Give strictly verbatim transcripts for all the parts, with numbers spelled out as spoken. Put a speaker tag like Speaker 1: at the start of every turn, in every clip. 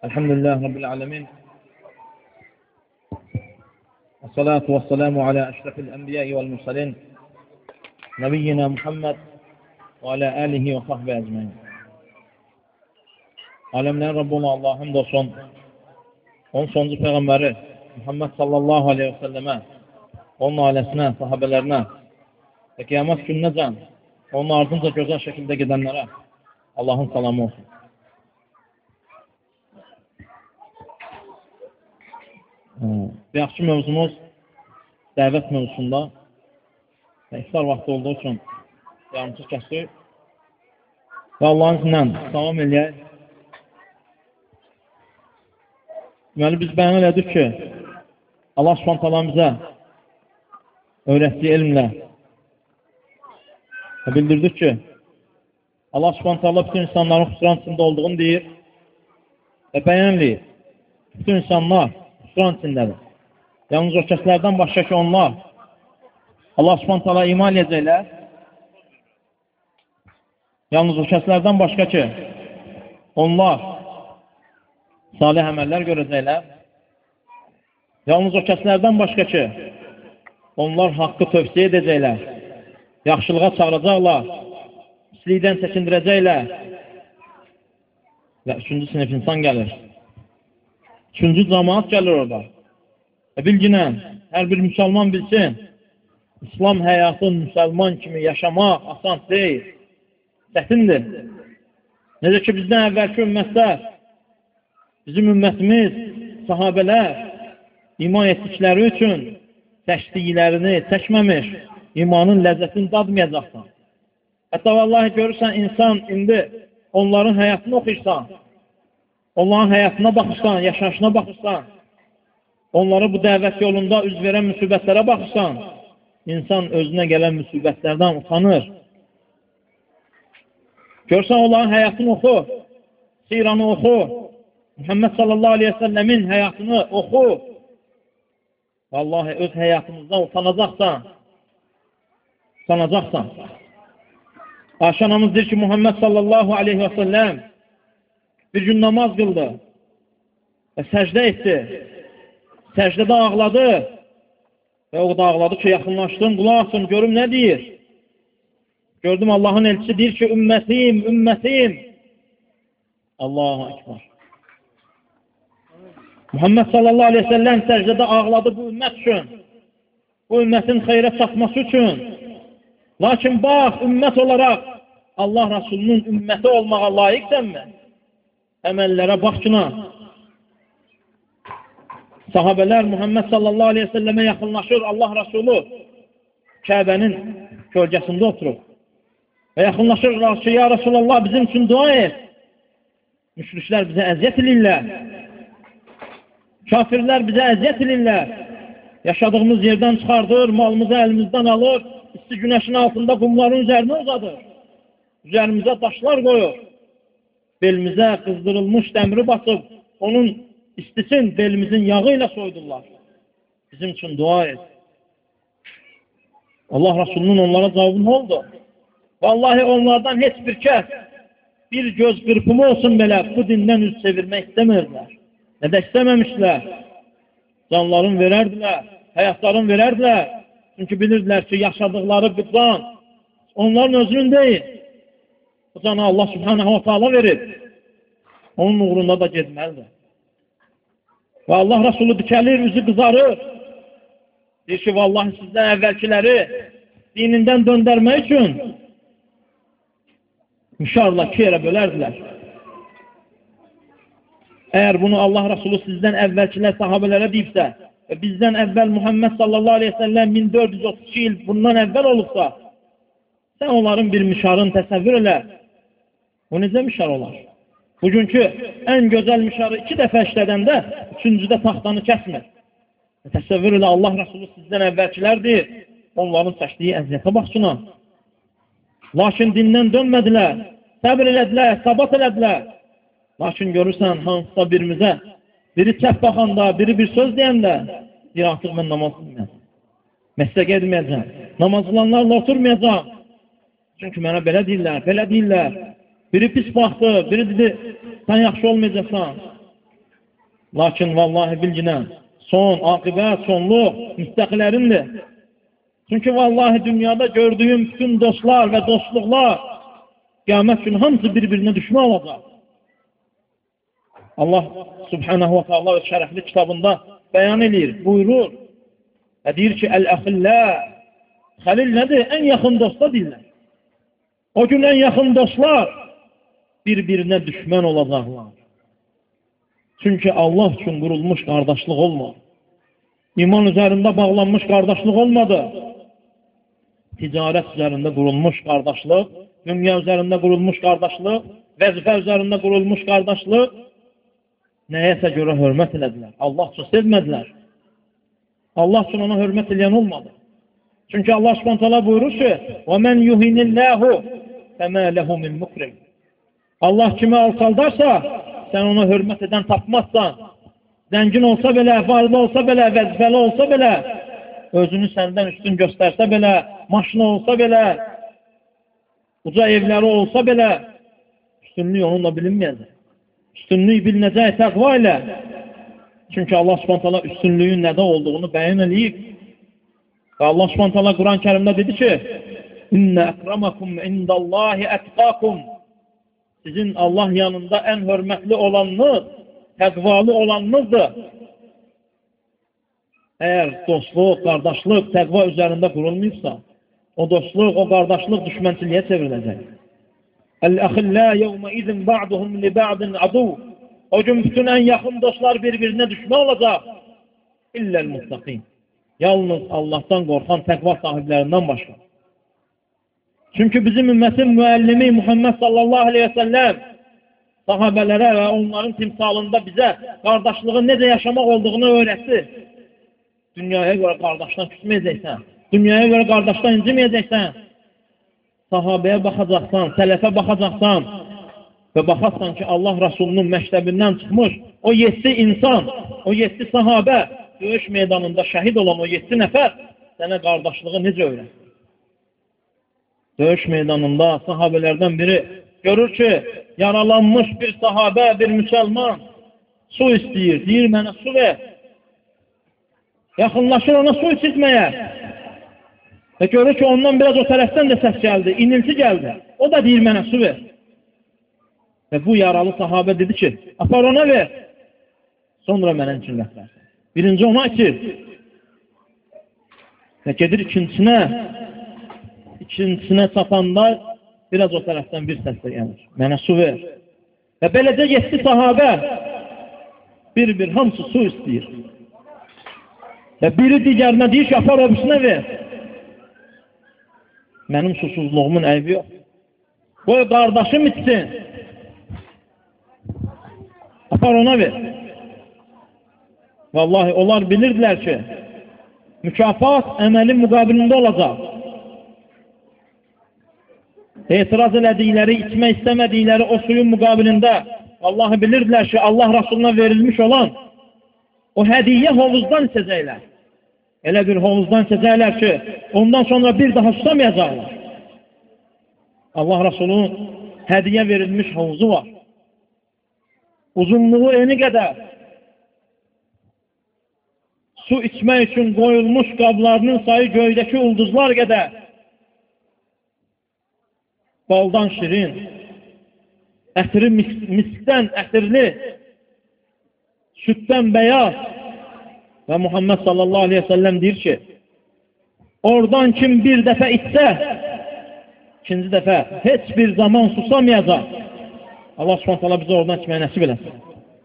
Speaker 1: Elhamdülillah Rabbil alemin. Esselatu vesselamu ala eşrefil enbiyai vel mursalin. Nebiyyina Muhammed ve ala alihi ve sahbihi ecmaîn. Alemlerin Rabbi olan Allah'a hamd olsun. Onun sonuncu Peygamberi Muhammed sallallahu aleyhi ve selleme, onun ailesine, sahabelerine ve kıyamet gününəcən onun ardınca güzel şekilde gidenlere Allah'ın salamı olsun. Bir yaxşı mövzumuz dəvət mövzusunda və iftar vaxtı olduğu üçün yarımçıq kəsdik və Allahın izindən davam eləyək. Deməli, biz bəyan elədik ki, Allah Subhanahu taala bizə öyrətdiyi elmlə və bildirdik ki, Allah Subhanahu taala bütün insanların xüsran içində olduğunu deyir və bəyan eləyir. Bütün insanlar xüsran içindədir. Yalnız o kəslərdən başqa ki, onlar Allah Subhanahu taala iman edəcəklər. Yalnız o kəslərdən başqa ki, onlar salih əməllər görəcəklər. Yalnız o kəslərdən başqa ki, onlar haqqı tövsiyə edəcəklər. Yaxşılığa çağıracaqlar. Pislikdən çəkindirəcəklər. Və üçüncü sinif insan gəlir. Üçüncü cəmaat gəlir orada. Və bilginən, hər bir müsəlman bilsin, İslam həyatın müsəlman kimi yaşamaq asan deyil, çətindir. Necə ki, bizdən əvvəlki ümmətlər, bizim ümmətimiz, sahabələr iman etdikləri üçün çəkdiklərini çəkməmiş, imanın ləzzətini dadmayacaqsan. Hətta vallahi görürsən, insan indi onların həyatını oxuyursan, onların həyatına baxırsan, yaşayışına baxırsan, onları bu dəvət yolunda üz verən müsibətlərə baxırsan, insan özünə gələn müsibətlərdən utanır. Görsən, onların həyatını oxu, siranı oxu, Muhammed sallallahu aleyhi ve sellemin həyatını oxu. Vallahi öz həyatımızdan utanacaqsan, utanacaqsan. Ayşə anamız deyir ki, Muhammed sallallahu aleyhi ve sellem bir gün namaz qıldı və səcdə etdi. Səcdədə ağladı və o da ağladı ki, yaxınlaşdım, qulaq asın, görüm nə deyir? Gördüm, Allahın elçisi deyir ki, ümmətim, ümmətim. Allahu Ekber. Muhammed sallallahu aleyhi ve sellem səcdədə ağladı bu ümmət üçün, bu ümmətin xeyrə çatması üçün. Lakin bax, ümmət olaraq Allah Rasulunun ümməti olmağa layiqsənmi? Əməllərə baxcına. Sahabələr Muhammed sallallahu aleyhi ve sellemə yaxınlaşır, Allah Rasulü Kəbənin kölgəsində oturub. Və yaxınlaşır ki, ya Rasulallah bizim üçün dua et. Müşriklər bizə əziyyət edirlər. Kafirlər bizə əziyyət edirlər. Yaşadığımız yerdən çıxardır, malımızı əlimizdən alır, isti günəşin altında qumların üzərinə uzadır. Üzərimizə daşlar qoyur. Belimizə qızdırılmış dəmiri basıb, onun istisin belimizin yağı ilə soydurlar. Bizim üçün dua et. Allah Rasulunun onlara cavabı nə oldu? Vallahi onlardan heç bir kəs, bir göz qırpımı olsun belə bu dindən üz çevirmək istəmirdilər. Nə də istəməmişlər. Canlarını verərdilər, həyatlarını verərdilər. Çünki bilirdilər ki, yaşadıkları bir can onların özünün deyil. Bu canı Allah subhanahu wa ta'ala verir. Onun uğrunda da getməlidir. Və Allah Rasulü dikəlir, üzü qızarır. Deyir ki, vallahi sizdən əvvəlkiləri dinindən döndərmək üçün müşarla iki yerə bölərdilər. Əgər bunu Allah Rasulü sizdən əvvəlkilər sahabələrə deyibsə və bizdən əvvəl Muhammed sallallahu aleyhi ve sellem min dörd yüz otuz iki il bundan əvvəl olubsa, sən onların bir müşarını təsəvvür elə. O necə müşar olar? Bugünkü ən gözəl müşarı iki dəfə işlədəndə, üçüncüdə taxtanı kəsmir. Təsəvvür elə, Allah Rasulü sizdən əvvəlkilərdir, onların çəkdiyi əziyyətə baxsına. Lakin dindən dönmədilər, səbir elədilər, sabat elədilər. Lakin görürsən, hansısa birimizə, biri çəp baxanda, biri bir söz deyəndə, deyir, artıq mən namaz qılmayacam, məsləqə edməyəcəm, namaz qılanlarla oturmayacam. Çünki mənə belə deyirlər, belə deyirlər. Biri pis baxdı, biri dedi, sən yaxşı olmayacaqsan. Lakin vallahi bilginən, son, aqibət, sonluq müstəqilərindir. Çünki vallahi dünyada gördüyüm bütün dostlar və dostluqlar qiyamət günü hamısı bir-birinə düşmən olacaq. Allah subhanahu wa ta'ala öz şərəfli kitabında bəyan edir, buyurur və deyir ki, Əl-əxillə, xəlil nədir? Ən yaxın dostlar deyirlər. O gün ən yaxın dostlar bir-birinə düşmən olacaqlar. Çünki Allah üçün qurulmuş qardaşlıq olmadı. İman üzərində bağlanmış qardaşlıq olmadı. Ticarət üzərində qurulmuş qardaşlıq, dünya üzərində qurulmuş qardaşlıq, vəzifə üzərində qurulmuş qardaşlıq nəyəsə görə hörmət elədilər. Allah üçün sevmədilər. Allah üçün ona hörmət eləyən olmadı. Çünki Allah Subhanahu taala buyurur ki: "Və men yuhinillahu fema lehu min mukrim." Allah kimi alçaldarsa, sən ona hörmət edən tapmazsan. Zəngin olsa belə, varlı olsa belə, vəzifəli olsa belə, özünü səndən üstün göstərsə belə, maşını olsa belə, uca evləri olsa belə, üstünlük onunla bilinməyəcək. Üstünlük bilinəcək təqva ilə. Çünki Allah Subhanahu taala üstünlüyün nədə olduğunu bəyan eləyib. Və Allah Subhanahu taala Quran-Kərimdə dedi ki: "İnne akramakum indallahi atqakum." Sizin Allah yanında ən hörmətli olanınız, təqvalı olanınızdır. Əgər dostluq, qardaşlıq, təqva üzərində qurulmuysa, o dostluq, o qardaşlıq düşmənçiliyə çevriləcək. Əl-əxillə yevmə izin ba'duhum li ba'din adu. O gün bütün ən yaxın dostlar bir-birinə düşmə olacaq. İlləl muttaqin. Yalnız Allahdan qorxan təqva sahiblərindən başqa. Çünki bizim ümmətin müəllimi Muhammed sallallahu aleyhi və səlləm sahabələrə və onların timsalında bizə qardaşlığın necə yaşamaq olduğunu öyrətdi. Dünyaya görə qardaşdan küsməyəcəksən, dünyaya görə qardaşdan inciməyəcəksən, sahabəyə baxacaqsan, sələfə baxacaqsan və baxarsan ki, Allah Rasulunun məktəbindən çıxmış o yeddi insan, o yeddi sahabə, döyüş meydanında şəhid olan o yeddi nəfər sənə qardaşlığı necə öyrətdi? Döyüş meydanında sahabələrdən biri görür ki, yaralanmış bir sahabə, bir müsəlman su istəyir, deyir mənə su ver. Yaxınlaşır ona su içitməyə. Və görür ki, ondan biraz o tərəfdən də səs gəldi, inilti gəldi. O da deyir mənə su ver. Və bu yaralı sahabə dedi ki, apar ona ver. Sonra mənə üçün gətirərsən. Birinci ona içir. Və gedir ikincinə. İkincinə çatanda biraz o tərəfdən bir səs də gəlir. Mənə su ver. Və beləcə yetdi sahabə bir-bir hamısı su istəyir. Və biri digərinə deyir ki, apar obisinə ver. Mənim susuzluğumun əybi yox. Qoy qardaşım içsin. Apar ona ver. Vallahi onlar bilirdilər ki, mükafat əməlin müqabilində olacaq. Etiraz elədikləri, içmək istəmədikləri o suyun müqabilində vallahi bilirdilər ki, Allah Rasuluna verilmiş olan o hədiyyə hovuzdan içəcəklər. Elə bir hovuzdan içəcəklər ki, ondan sonra bir daha susamayacaqlar. Allah Rasulunun hədiyyə verilmiş hovuzu var. Uzunluğu eni qədər. Su içmək üçün qoyulmuş qablarının sayı göydəki ulduzlar qədər. Baldan şirin, ətri miskdən ətirli, süddən bəyaz. Və Muhammed sallallahu aleyhi ve sellem deyir ki, oradan kim bir dəfə içsə, ikinci dəfə heç bir zaman susamayacaq. Allah subhanahu ta'ala bizə oradan içməyə nəsib eləsin.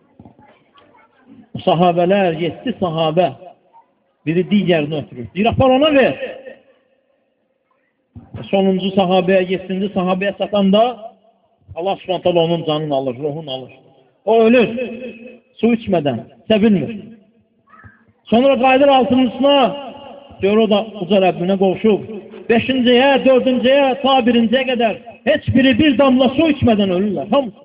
Speaker 1: O sahabələr, yeddi sahabə, biri digərini ötürür. Deyir, apar ona ver. Sonuncu sahabəyə, yeddinci sahabəyə satanda Allah subhanahu ta'ala onun canını alır, ruhunu alır. O ölür, su içmədən, sevilmir. Sonra qayıdır altıncısına, gör o da uca Rəbbinə qovuşub. Beşinciyə, dördüncüyə, ta birinciyə qədər heç biri bir damla su içmədən ölürlər. Hamısı.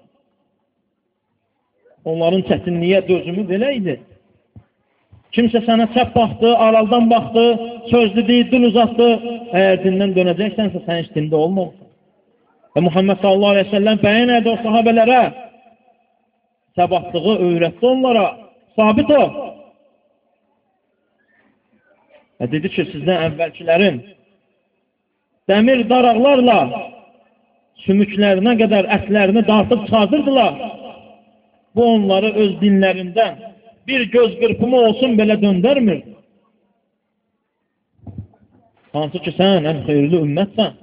Speaker 1: Onların çətinliyə dözümü belə idi. Kimsə sənə çəp baxdı, araldan baxdı, söz dedi, dil uzatdı. Əgər dindən dönəcəksənsə, sən heç dində olmalısan. Və Muhammed sallallahu aleyhi ve sellem bəyan edir o sahabələrə. Səbatlığı öyrətdi onlara. sabit ol. Və dedi ki, sizdən əvvəlkilərin dəmir daraqlarla sümüklərinə qədər ətlərini dartıb çıxardırdılar. Bu onları öz dinlərindən bir göz qırpımı olsun belə döndərmir. Hansı ki, sən ən xeyirli ümmətsən,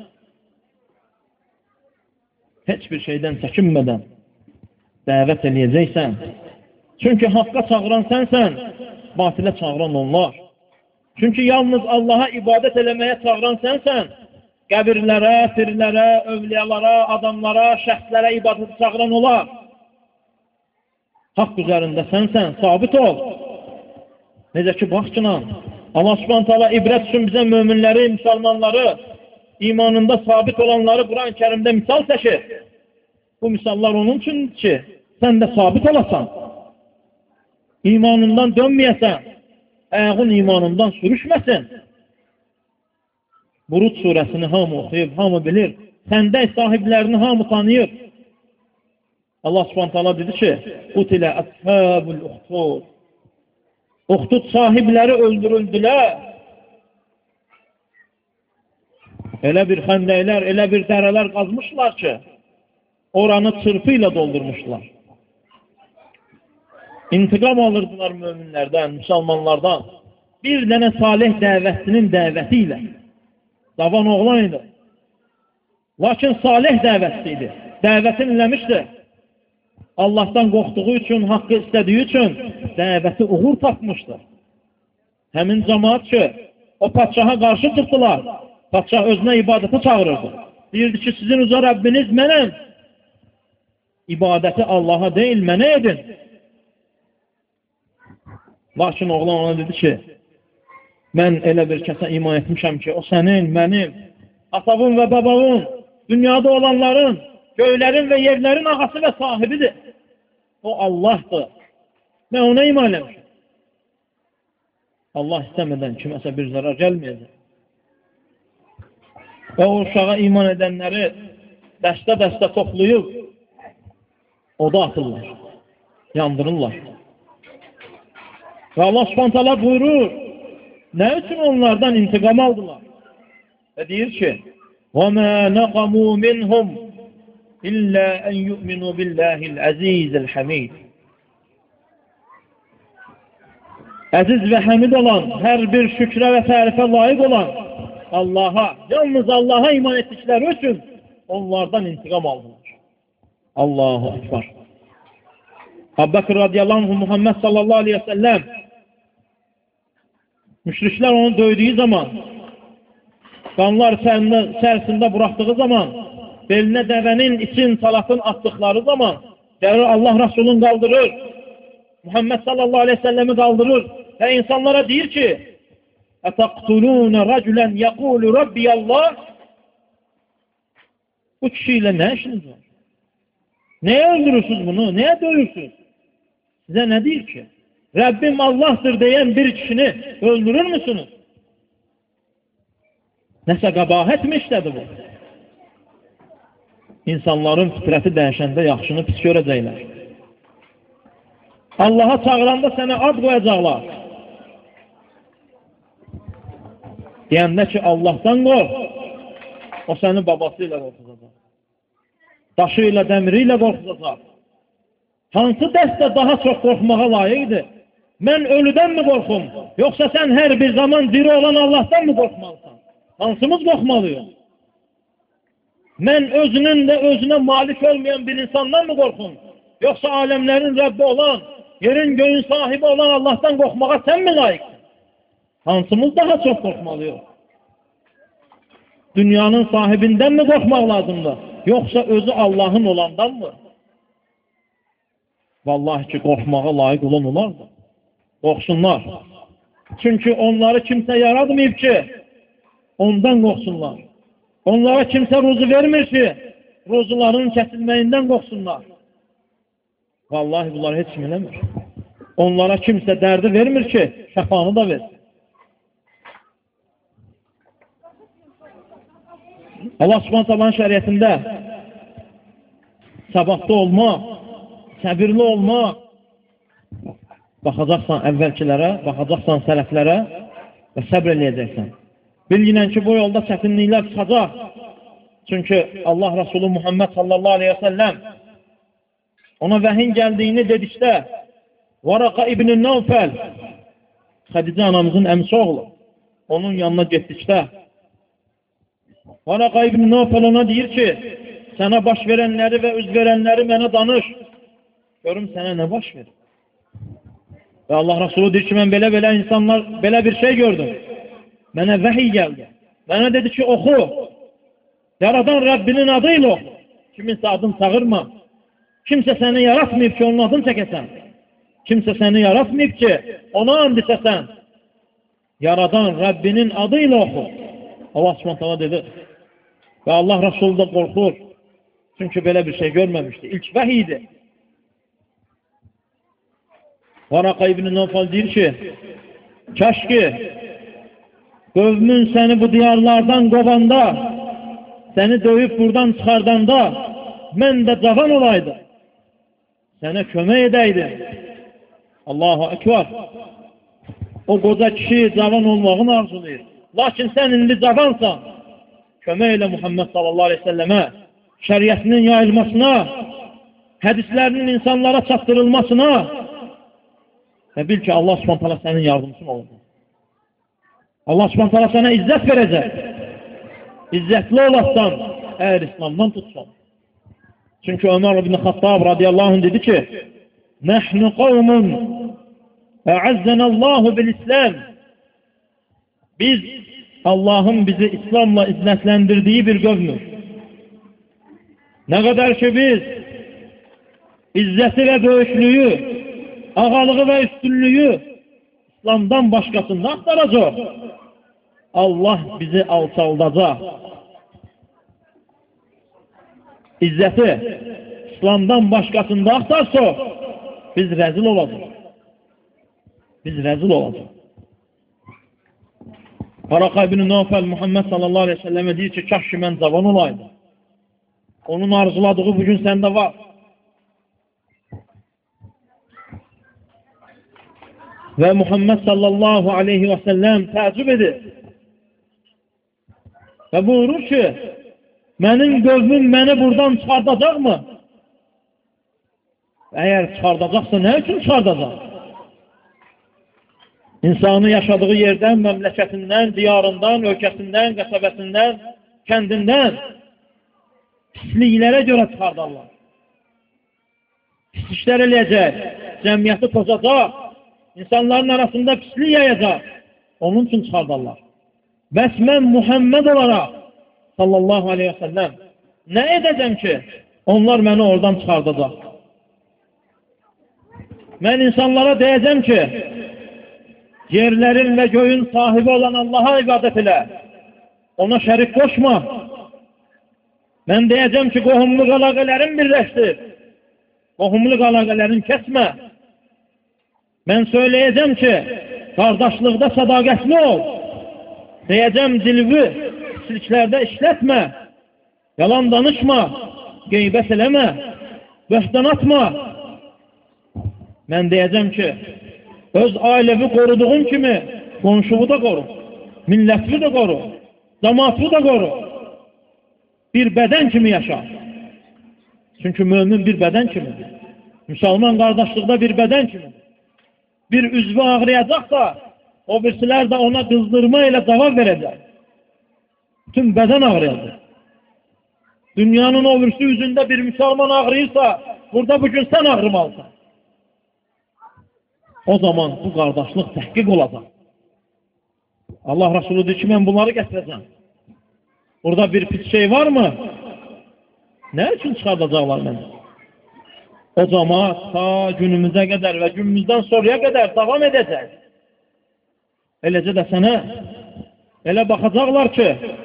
Speaker 1: heç bir şeydən çəkinmədən dəvət eləyəcəksən. Çünki haqqa çağıran sənsən, batilə çağıran onlar. Çünki yalnız Allaha ibadət eləməyə çağıran sənsən, qəbirlərə, firlərə, övliyalara, adamlara, şəxslərə ibadət çağıran olar. Haqq üzərində sənsən, sabit ol. Necə ki, baxçınan, Allah Subhanahu taala ibrət üçün bizə möminləri, müsəlmanları, imanında sabit olanları Quran-ı Kərimdə misal çəkir. Bu misallar onun üçündür ki, sən də sabit olasan, imanından dönməyəsən, ayağın imanından sürüşməsin. Burud surəsini hamı oxuyub, hamı bilir. Səndə sahiblərini hamı tanıyır. Allah Subhanahu taala dedi ki, "Qutilə əshabul uxtud." Uxtud sahibləri öldürüldülər. Elə bir xəndəklər, elə bir dərələr qazmışlar ki, oranı çırpı ilə doldurmuşlar. İntiqam alırdılar möminlərdən, müsəlmanlardan. Bir dənə salih dəvətçinin dəvəti ilə. Davan oğlan idi. Lakin salih dəvətçi idi. Dəvətini eləmişdi. Allahdan qorxduğu üçün, haqqı istədiyi üçün dəvəti uğur tapmışdı. Həmin cəmaat ki, o padşaha qarşı çıxdılar. Padşah özünə ibadətə çağırırdı. Deyirdi ki, sizin uca Rəbbiniz mənəm. İbadəti Allaha deyil, mənə edin. Lakin oğlan ona dedi ki, mən elə bir kəsə iman etmişəm ki, o sənin, mənim, atavın və babavın, dünyada olanların, göylərin və yerlərin ağası və sahibidir. O Allahdır. Mən ona iman etmişəm. Allah istəmədən kiməsə bir zarar gəlməyəcək. Və o uşağa iman edənləri dəstə-dəstə toplayıb, oda atırlar, yandırırlar. Və Allah Subhanahu taala buyurur, nə üçün onlardan intiqam aldılar? Və deyir ki, وَمَا نَقَمُوا مِنْهُمْ إِلَّا أَنْ يُؤْمِنُوا بِاللَّهِ الْعَزِيزِ الْحَمِيدِ. Əziz və həmid olan, hər bir şükrə və tərifə layiq olan Allaha, yalnız Allaha iman etdikləri üçün onlardan intiqam aldılar. Allahu Ekber. Əbu Bəkr radiyallahu anh, Muhammed sallallahu aleyhi ve sellem müşriklər onu döydüyü zaman, qanlar içərisində buraxdığı zaman, belinə dəvənin için salatın atdıqları zaman, gəlir Allah Rasulun qaldırır, Muhammed sallallahu aleyhi ve sellemi qaldırır və insanlara deyir ki, "Ətəqtulûne rəculən yəqulu Rabbiyallah." Bu kişi ilə nə işiniz var? Nəyə öldürürsünüz bunu? Nəyə döyürsünüz? Sizə nə deyir ki? Rəbbim Allah'tır deyən bir kişini öldürür müsünüz? Nəsə qəbahət mi işlədi bu? İnsanların fitrəti dəyişəndə yaxşını pis görəcəklər. Allaha çağıranda sənə ad qoyacaqlar. Deyəndə ki, Allahdan qorx, o səni babası ilə qorxuzacaq. Daşı ilə, dəmiri ilə qorxuzacaq. Hansı dəstə daha çox qorxmağa layiqdir? Mən ölüdən mi qorxum? Yoxsa sən hər bir zaman diri olan Allahdan mı qorxmalısan? Hansımız qorxmalıyıq? Mən özünün də özünə malik olmayan bir insandan mı qorxum? Yoxsa aləmlərin Rəbbi olan, yerin göyün sahibi olan Allahdan qorxmağa sən mi layiqsin? Hansımız daha çox qorxmalıyıq? Dünyanın sahibindən mi qorxmaq lazımdır? Yoxsa özü Allahın olandan mı? Vallahi ki, qorxmağa layiq olan olardı. Qorxsunlar. Çünki onları kimsə yaratmayıb ki, ondan qorxsunlar. Onlara kimsə ruzu vermir ki, ruzularının kəsilməyindən qorxsunlar. Vallahi bunlar heç kim eləmir. Onlara kimsə dərdi vermir ki, şəfanı da versin. Allah Subhanahu taalanın şəriətində səbatlı olmaq, səbirli olmaq, Baxacaqsan əvvəlkilərə, baxacaqsan sələflərə və səbr eləyəcəksən. Bilginən ki, bu yolda çətinliklər çıxacaq. Çünki Allah Resulü Muhammed sallallahu aleyhi ve sellem ona vəhin gəldiyini dedikdə Varaqa İbn-i Nevfəl, Xədicə anamızın əmsi oğlu, onun yanına getdikdə Varaqa İbn-i Nevfəl ona deyir ki, sənə baş verənləri və üz verənləri mənə danış. Görüm sənə nə baş verir? Və Allah Resulü deyir ki, mən belə-belə insanlar, belə bir şey gördüm. Mənə vəhiy gəldi. Mənə dedi ki, oxu. Yaradan Rəbbinin adıyla oxu. Kiminsə adını çağırma. Kimsə səni yaratmayıb ki, onun adını çəkəsən. Kimsə səni yaratmayıb ki, ona and içəsən. Yaradan Rəbbinin adıyla oxu. Allah Subhanahu dedi. Və Allah Resulü də qorxur. Çünki belə bir şey görməmişdi. İlk vəhiy idi. Varaqa İbn-i Nevfəl deyir ki, kəş ki, qövmün səni bu diyarlardan qovanda, səni döyüb buradan çıxardanda, mən də cavan olaydım. Sənə kömək edəydim. Allahu Ekber. O qoca kişi cavan olmağını arzulayır. Lakin sən indi cavansan. Kömək elə Muhammed sallallahu aleyhi ve sellemə, şəriətinin yayılmasına, hədislərinin insanlara çatdırılmasına və bil ki, Allah Subhanahu taala sənin yardımcın olacaq. Allah Subhanahu taala sənə izzət verəcək. İzzətli olassan, əgər İslamdan tutsan. Çünki Ömər ibn Xattab radiyallahu anh dedi ki, Nəhnu qavmun əəzzənəllahu bil-İslam. Biz, Allah'ın bizi İslamla izzətləndirdiyi bir qövmür. Nə qədər ki biz, izzəti və böyüklüyü, ağalığı və üstünlüyü İslamdan başqasında axtaracaq. Allah bizi alçaldacaq. İzzəti İslamdan başqasında axtarsa, biz rəzil olacaq. Biz rəzil olacaq. Varaqa ibn Nevfəl Muhammed sallallahu aleyhi ve sellem'e deyir ki, kaş ki mən cavan olaydı. Onun arzuladığı bugün səndə var. Və Muhammed sallallahu aleyhi ve sellem təəccüb edir. Və buyurur ki, mənim qövmüm məni buradan çıxardacaqmı? Əgər çıxardacaqsa, nə üçün çıxardacaq? İnsanı yaşadığı yerdən, məmləkətindən, diyarından, ölkəsindən, qəsəbəsindən, kəndindən pisliklərə görə çıxardarlar. Pis işlər eləyəcək, cəmiyyəti tozacaq, insanların arasında pislik yayacaq. Onun üçün çıxardarlar. Bəs mən Muhammed olaraq sallallahu aleyhi ve sellem nə edəcəm ki, onlar məni oradan çıxardacaq? Mən insanlara deyəcəm ki, yerlərin və göyün sahibi olan Allah'a ibadət elə. Ona şərik qoşma. Mən deyəcəm ki, qohumluq əlaqələrin birləşdir. Qohumluq əlaqələrin kəsmə. Mən söyləyəcəm ki, qardaşlıqda sədaqətli ol. Deyəcəm, dilvi pisliklərdə işlətmə. Yalan danışma. Qeybət eləmə. Böhtan atma. Mən deyəcəm ki, öz ailəvi qoruduğun kimi qonşuvu da qoru, millətli də qoru, cəmaatlı da qoru. Bir bədən kimi yaşa. Çünki mömin bir bədən kimidir. Müsəlman qardaşlıqda bir bədən kimidir. Bir üzvü ağrıyacaqsa, o birisilər də ona qızdırma ilə cavab verəcək. Bütün bədən ağrıyacaq. Dünyanın o birisi üzündə bir müsəlman ağrıyırsa, burada bugün sən ağrımalısan. O zaman bu qardaşlıq təhqiq olacaq. Allah Resulü deyir ki, mən bunları gətirəcəm. Burada bir pis şey var mı? Nə üçün çıxardacaqlar məni? O cəmaat ta günümüzə qədər və günümüzdən sonraya qədər davam edəcək. Eləcə də sənə elə baxacaqlar ki,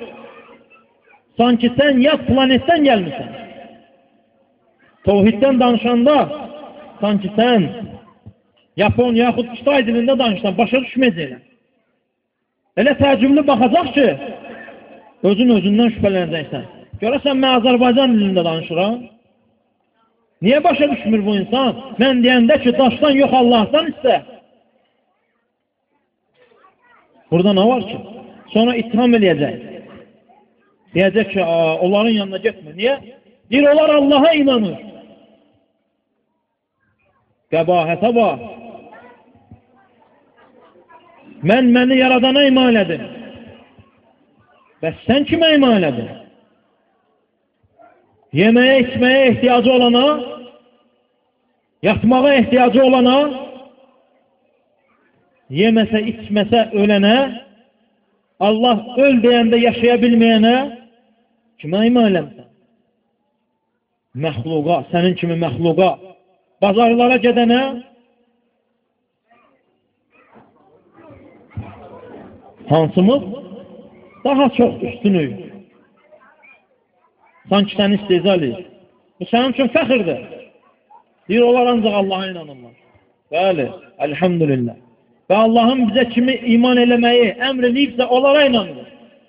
Speaker 1: sanki sən yad planetdən gəlmişsən. Tevhiddən danışanda sanki sən Yapon yaxud Kitay dilində danışsan, başa düşməyəcəklər. Elə təəccüblü baxacaq ki, özün özündən şübhələnəcəksən. Görəsən, mən Azərbaycan dilində danışıram. Niyə başa düşmür bu insan? Mən deyəndə ki, daşdan yox Allahdan istə. Burada nə var ki? Sonra ittiham eləyəcək. Deyəcək ki, onların yanına getmir. Niyə? Deyir, onlar Allaha inanır. Qəbahətə bax. Mən məni yaradana iman elədim. Bəs sən kimə iman elədin? Yeməyə, içməyə ehtiyacı olana, yatmağa ehtiyacı olana, yeməsə, içməsə ölənə, Allah öl deyəndə yaşaya bilməyənə kimə iman eləmsən? Məxluqa, sənin kimi məxluqa, bazarlara gedənə, hansımız daha çox üstünük. Sanki səni istehza edir. Bu sənin üçün fəxirdir. Deyir, onlar ancaq Allaha inanırlar. Bəli, elhamdülillah. Və Allahın bizə kimi iman eləməyi əmr eləyibsə, onlara inanır.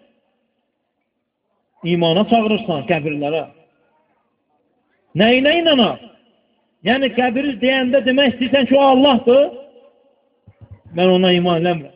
Speaker 1: İmana çağırırsan, qəbirlərə. Nəyinə inanar? Yəni, qəbir deyəndə demək istəyirsən ki, o Allahdır. Mən ona iman eləmirəm.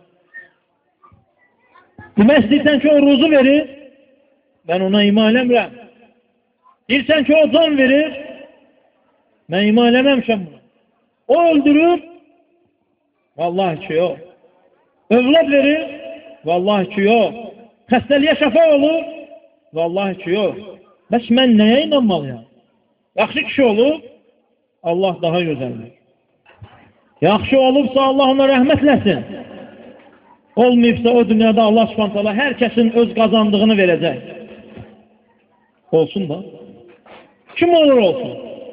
Speaker 1: Demək istəyirsən ki, o ruzu verir. Mən ona iman eləmirəm. Deyirsən ki, o can verir. Mən iman eləməmişəm buna. O öldürür. Vallahi ki, yox. Övlad verir. Vallahi ki, yox. Xəstəliyə şəfa olur. Vallahi ki, yox. Bəs mən nəyə inanmalıyam? Yaxşı kişi olub, Allah daha gözəldir. Yaxşı olubsa, Allah ona rəhmətləsin. Olmayıbsa, o dünyada Allah subhanahu teala hər kəsin öz qazandığını verəcək. Olsun da. Kim olur olsun?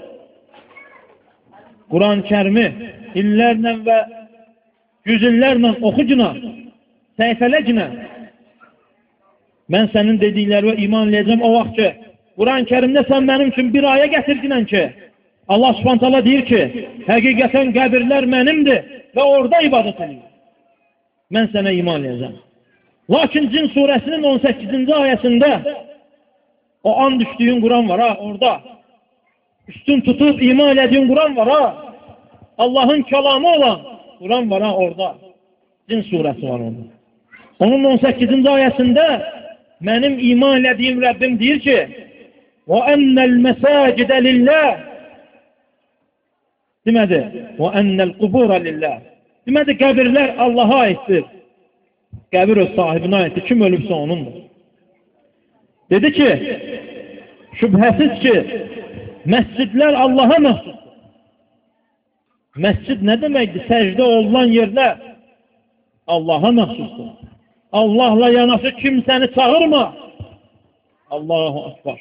Speaker 1: Quran-ı Kərimi illərlə və yüzillərlə oxucuna, səhifələrcə mən sənin dediklərinə iman eləyəcəm o vaxt ki, Quran-ı Kərimdə sən mənim üçün bir ayə gətirginən ki, Allah subhanahu teala deyir ki, həqiqətən qəbirlər mənimdir və orada ibadət edir. Mən sənə iman eləyəcəm. Lakin Cin surəsinin on səkkizinci ayəsində o an düşdüyün Quran var ha, orada. Üstün tutub iman elədiyin Quran var ha. Allahın kəlamı olan Quran var ha, orada. Cin surəsi var orada. Onun on səkkizinci ayəsində mənim iman elədiyim Rəbbim deyir ki, وَأَنَّ الْمَسَاجِدَ لِلَّهِ demədi, وَأَنَّ الْقُبُورَ لِلَّهِ demədi, qəbirlər Allaha aiddir. Qəbir öz sahibinə aiddir. Kim ölübsə onundur. Dedi ki, şübhəsiz ki, məscidlər Allaha məxsusdur. Məscid nə deməkdir? Səcdə olunan yerlər Allaha məxsusdur. Allahla yanaşı kimsəni çağırma. Allahu Akbar.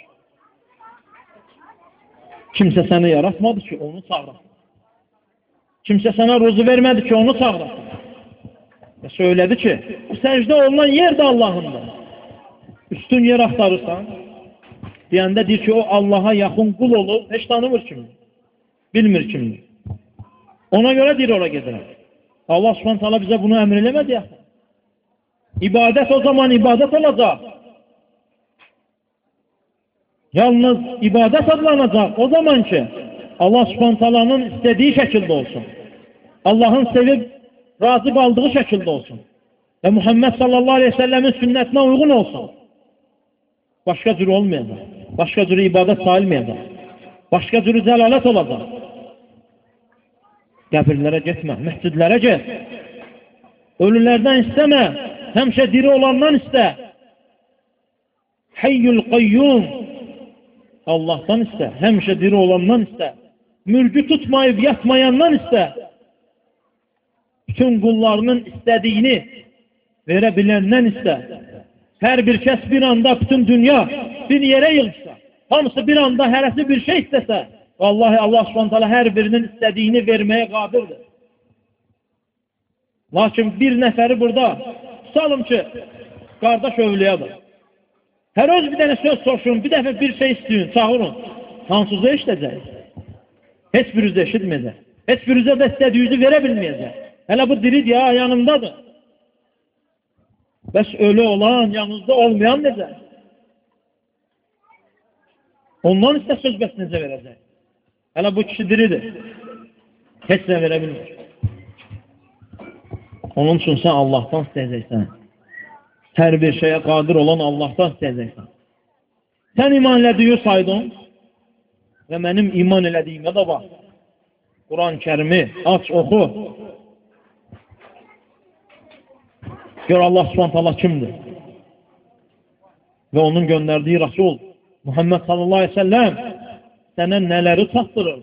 Speaker 1: Kimsə səni yaratmadı ki, onu çağırasın. Kimsə sənə ruzu vermədi ki, onu çağırasın. Və söylədi ki, bu səcdə olunan yer də Allahındır. Üstün yer axtarırsan, deyəndə deyir ki, o Allaha yaxın qul olur, heç tanımır kimdir. Bilmir kimdir. Ona görə deyir, ora gedirəm. Allah subhanahu teala bizə bunu əmr eləmədi ya. İbadət o zaman ibadət olacaq. Yalnız ibadət adlanacaq o zaman ki, Allah subhanahu teala'nın istədiyi şəkildə olsun. Allahın sevib, razı qaldığı şəkildə olsun. Və Muhammed sallallahu aleyhi ve sellemin sünnətinə uyğun olsun. Başqa cür olmayacaq. Başqa cür ibadət sayılmayacaq. Başqa cür zəlalət olacaq. Qəbirlərə getmə, məscidlərə get. Ölülərdən istəmə, həmişə diri olandan istə. Hayyul qayyum. Allahdan istə, həmişə diri olandan istə. Mürgü tutmayıb yatmayandan istə. Bütün qullarının istədiyini verə biləndən istə. Hər bir kəs bir anda bütün dünya bir yerə yığışsa, hamısı bir anda hərəsi bir şey istəsə, vallahi Allah subhanahu teala hər birinin istədiyini verməyə qadirdir. Lakin bir nəfəri burada tutalım ki, qardaş övliyadır. Hər öz bir dənə söz soruşun, bir dəfə bir şey istəyin, çağırın. Hansızı eşitəcək? Heç biriniz eşitməyəcək. Heç birinizə də istədiyinizi verə bilməyəcək. Hələ bu diridir ya, yanımdadır. Bəs ölü olan, yanınızda olmayan necə? Ondan istə söz bəs necə verəcək? Hələ bu kişi diridir. Heç nə verə bilmir. Onun üçün sən Allahdan istəyəcəksən. Hər bir şeyə qadir olan Allahdan istəyəcəksən. Sən iman elədiyi saydın və mənim iman elədiyimə də bax. Quran-ı Kərimi aç, oxu. Gör Allah Subhanahu taala kimdir? Və onun göndərdiyi Rasul Muhammed sallallahu aleyhi ve sellem sənə nələri çatdırır?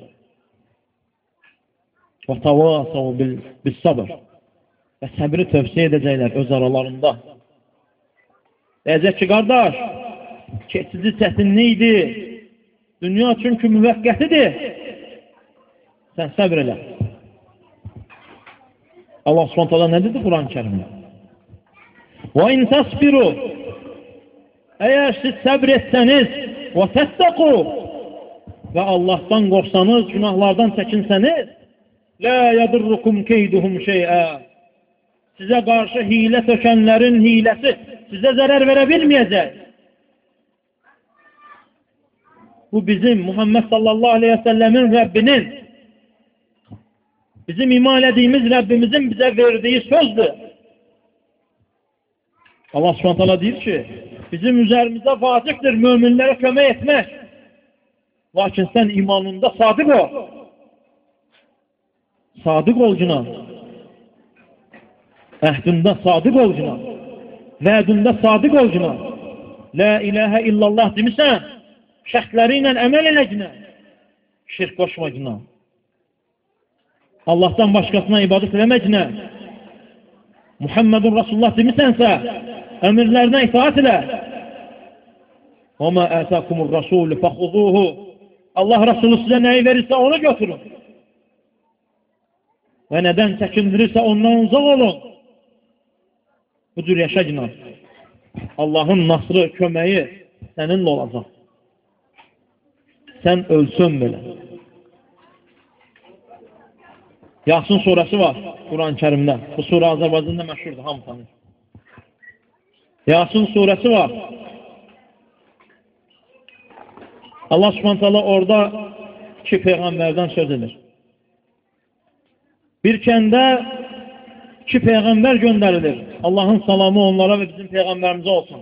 Speaker 1: Və tavasav bil sabr. Və səbri tövsiyə edəcəklər öz aralarında. Deyəcək ki, qardaş, keçici çətinlikdir. Dünya çünki müvəqqətidir. Sən səbr elə. Allah Subhanahu taala nə dedi Quran-ı Kərimdə? Və in tasbiru, əgər siz səbr etsəniz və təttəqu və Allahdan qorxsanız, günahlardan çəkinsəniz, lə yadurrukum keyduhum şeyə, sizə qarşı hilə tökənlərin hiləsi sizə zərər verə bilməyəcək. Bu bizim Muhammed sallallahu aleyhi ve sellemin Rəbbinin, bizim iman ediyimiz Rəbbimizin bizə verdiyi sözdür. Allah Subhanahu taala deyir ki, bizim üzərimizdə vacibdir möminlərə kömək etmək. Lakin sən imanında sadiq ol. Sadiq ol günah. Əhdində sadiq ol günah. Vədində sadiq ol günah. La ilahə illallah demisən, şərtləri ilə əməl elə günah. Şirk qoşma günah. Allahdan başqasına ibadət eləmə günah. Muhammedun Rasulullah demisənsə, əmirlərinə itaat elə. Və mə ətəkumur Rasulü fəxuzuhu. Allah Rasulü sizə nəyi verirsə onu götürün. Və nədən çəkindirirsə ondan uzaq olun. Bu cür yaşa günah. Allahın nasrı, köməyi səninlə olacaq. Sən ölsün belə. Yasin surəsi var Quran-ı Kərimdə. Bu surə Azərbaycanda məşhurdur, hamı tanır. Yasin surəsi var. Allah Subhanahu taala orada iki peyğəmbərdən söz edir. Bir kəndə iki peyğəmbər göndərilir. Allahın salamı onlara və bizim peyğəmbərimizə olsun.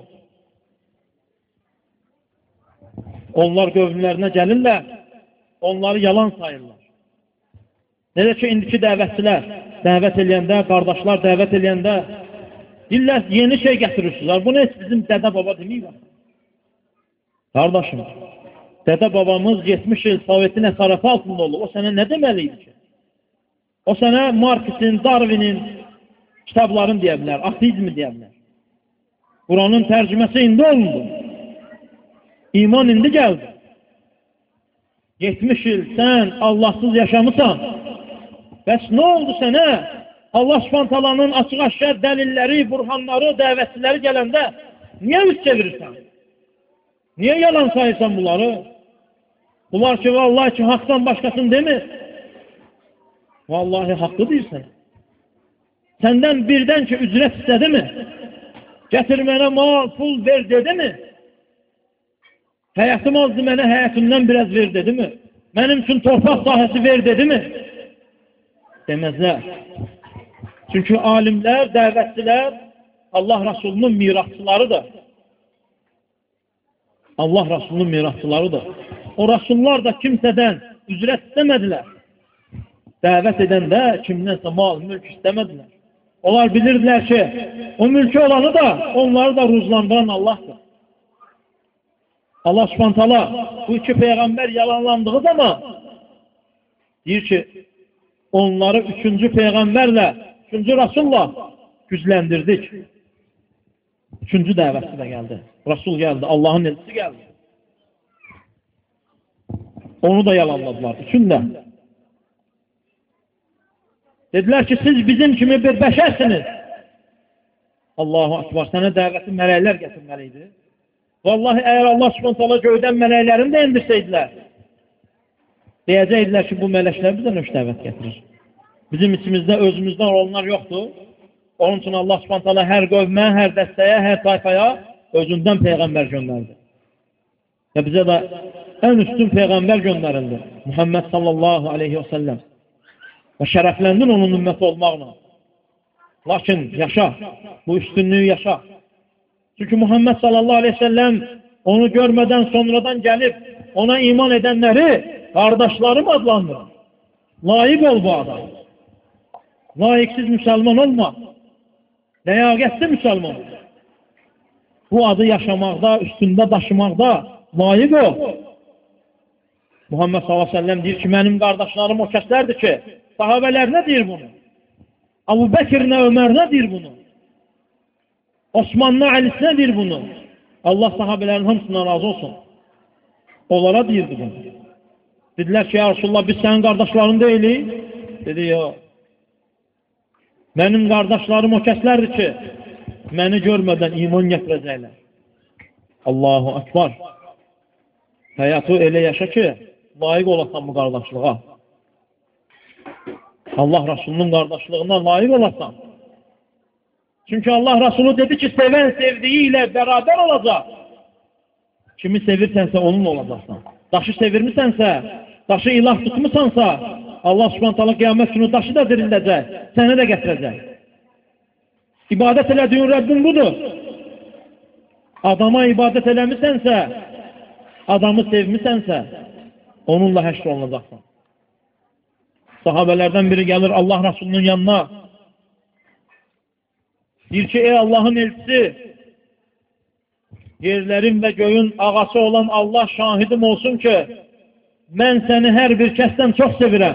Speaker 1: Onlar qövmlərinə gəlirlər, onları yalan sayırlar. Necə ki, indiki dəvətçilər dəvət eləyəndə, qardaşlar dəvət eləyəndə deyirlər, yeni şey gətirirsiniz. Bunu heç bizim dədə baba deməyir. Qardaşım, dədə babamız yetmiş il Sovetin əsarəti altında oldu. O sənə nə deməliydi ki? O sənə Marxin, Darwinin kitablarını deyə bilər, ateizmi deyə bilər. Quranın tərcüməsi indi olundu. İman indi gəldi. yetmiş il sən Allahsız yaşamısan. Bəs nə oldu sənə? Allah Subhanahu taalanın açıq-aşkar dəlilləri, burhanları, dəvətçiləri gələndə niyə üst çevirirsən? Niyə yalan sayırsan bunları? Bunlar ki, vallahi ki, haqdan başqasını demir. Vallahi haqqı deyirsən. Səndən birdən ki, ücret istədi mi? Gətir mənə mal, pul ver dedi mi? Həyatım azdı mənə həyatımdan biraz ver dedi mi? Mənim üçün torpaq sahəsi ver dedi mi? Deməzlər. Çünki alimlər, dəvətçilər Allah Rasulunun mirasçılarıdır. Allah Rasulunun mirasçılarıdır. O Rasullar da kimsədən ücret istəmədilər. Dəvət edəndə kimdənsə mal, mülk istəmədilər. Onlar bilirdilər ki, o mülkü olanı da, onları da ruzlandıran Allahdır. Allah Subhanahu taala bu iki peyğəmbər yalanlandığı zaman deyir ki, onları üçüncü peyğəmbərlə, üçüncü Rasulla gücləndirdik. Üçüncü dəvətçi də gəldi. Rasul gəldi, Allahın elçisi gəldi. Onu da yalanladılar, üçün də. Dedilər ki, siz bizim kimi bir bəşərsiniz. Allahu Akbar, sənə dəvəti mələklər gətirməliydi. Vallahi, əgər Allah Subhanahu taala göydən mələklərini də endirsəydilər, deyəcəkdilər ki, bu mələklər bizə nöş dəvət gətirir. Bizim içimizdə, özümüzdən olanlar yoxdur. Onun üçün Allah Subhanahu taala hər qövmə, hər dəstəyə, hər tayfaya özündən peyğəmbər göndərdi. Və bizə də ən üstün Peyğəmbər göndərildi. Muhammed sallallahu aleyhi və səlləm. Və şərəfləndin onun ümməti olmaqla. Lakin yaşa, bu üstünlüyü yaşa. Çünki Muhammed sallallahu aleyhi və səlləm onu görmədən sonradan gəlib, ona iman edənləri qardaşlarım adlandırır. Layiq ol bu adam. Layiqsiz müsəlman olma. Ləyaqətli müsəlman ol. Bu adı yaşamaqda, üstündə daşımaqda layiq ol. Muhammed sallallahu aleyhi və səlləm deyir ki, mənim qardaşlarım o kəslərdir ki, sahabələr nə deyir bunu? Əbu Bəkir nə, Ömər nə deyir bunu? Osman nə, Əlis nə deyir bunu? Allah sahabələrin hamısından razı olsun. Onlara deyirdi bunu. Dedilər ki, ya Rasulullah, biz sənin qardaşların deyilik. Dedi, yox. Mənim qardaşlarım o kəslərdir ki, məni görmədən iman gətirəcəklər. Allahu Akbar. Həyatı elə yaşa ki, layiq olasan bu qardaşlığa. Allah Rasulunun qardaşlığına layiq olasan. Çünki Allah Rasulü dedi ki, sevən sevdiyi ilə bərabər olacaq. Kimi sevirsənsə, onun olacaqsan. Daşı sevirmisənsə, daşı ilah tutmusansa, Allah Subhanahu taala qiyamət günü daşı da dirildəcək, səni də gətirəcək. İbadət elədiyin Rəbbin budur. Adama ibadət eləmisənsə, adamı sevmisənsə, onunla həşr olunacaqsan. Sahabələrdən biri gəlir Allah Rasulunun yanına. Deyir ki, ey Allahın elçisi, yerlərin və göyün ağası olan Allah şahidim olsun ki, mən səni hər bir kəsdən çox sevirəm.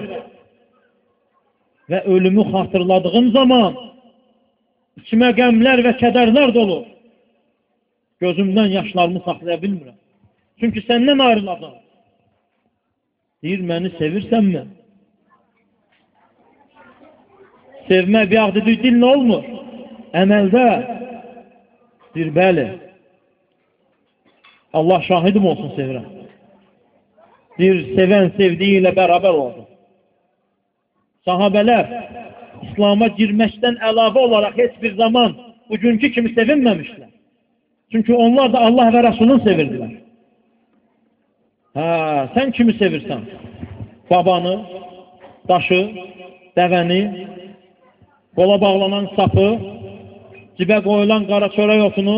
Speaker 1: Və ölümü xatırladığım zaman içimə qəmlər və kədərlər dolu. Gözümdən yaşlarımı saxlaya bilmirəm. Çünki səndən ayrılacağım. Deyir, məni sevirsənmi? Sevmək bir ağdıdır, dillə olmur. Əməldə deyir, bəli. Allah şahidim olsun, sevirəm. Deyir, sevən sevdiyi ilə bərabər oldu. Sahabələr İslam'a girməkdən əlavə olaraq heç bir zaman bugünkü kimi sevinməmişlər. Çünki onlar da Allah və Rasulunu sevirdilər. Hə, sən kimi sevirsən? Babanı, daşı, dəvəni, qola bağlanan sapı, cibə qoyulan qara çörək otunu.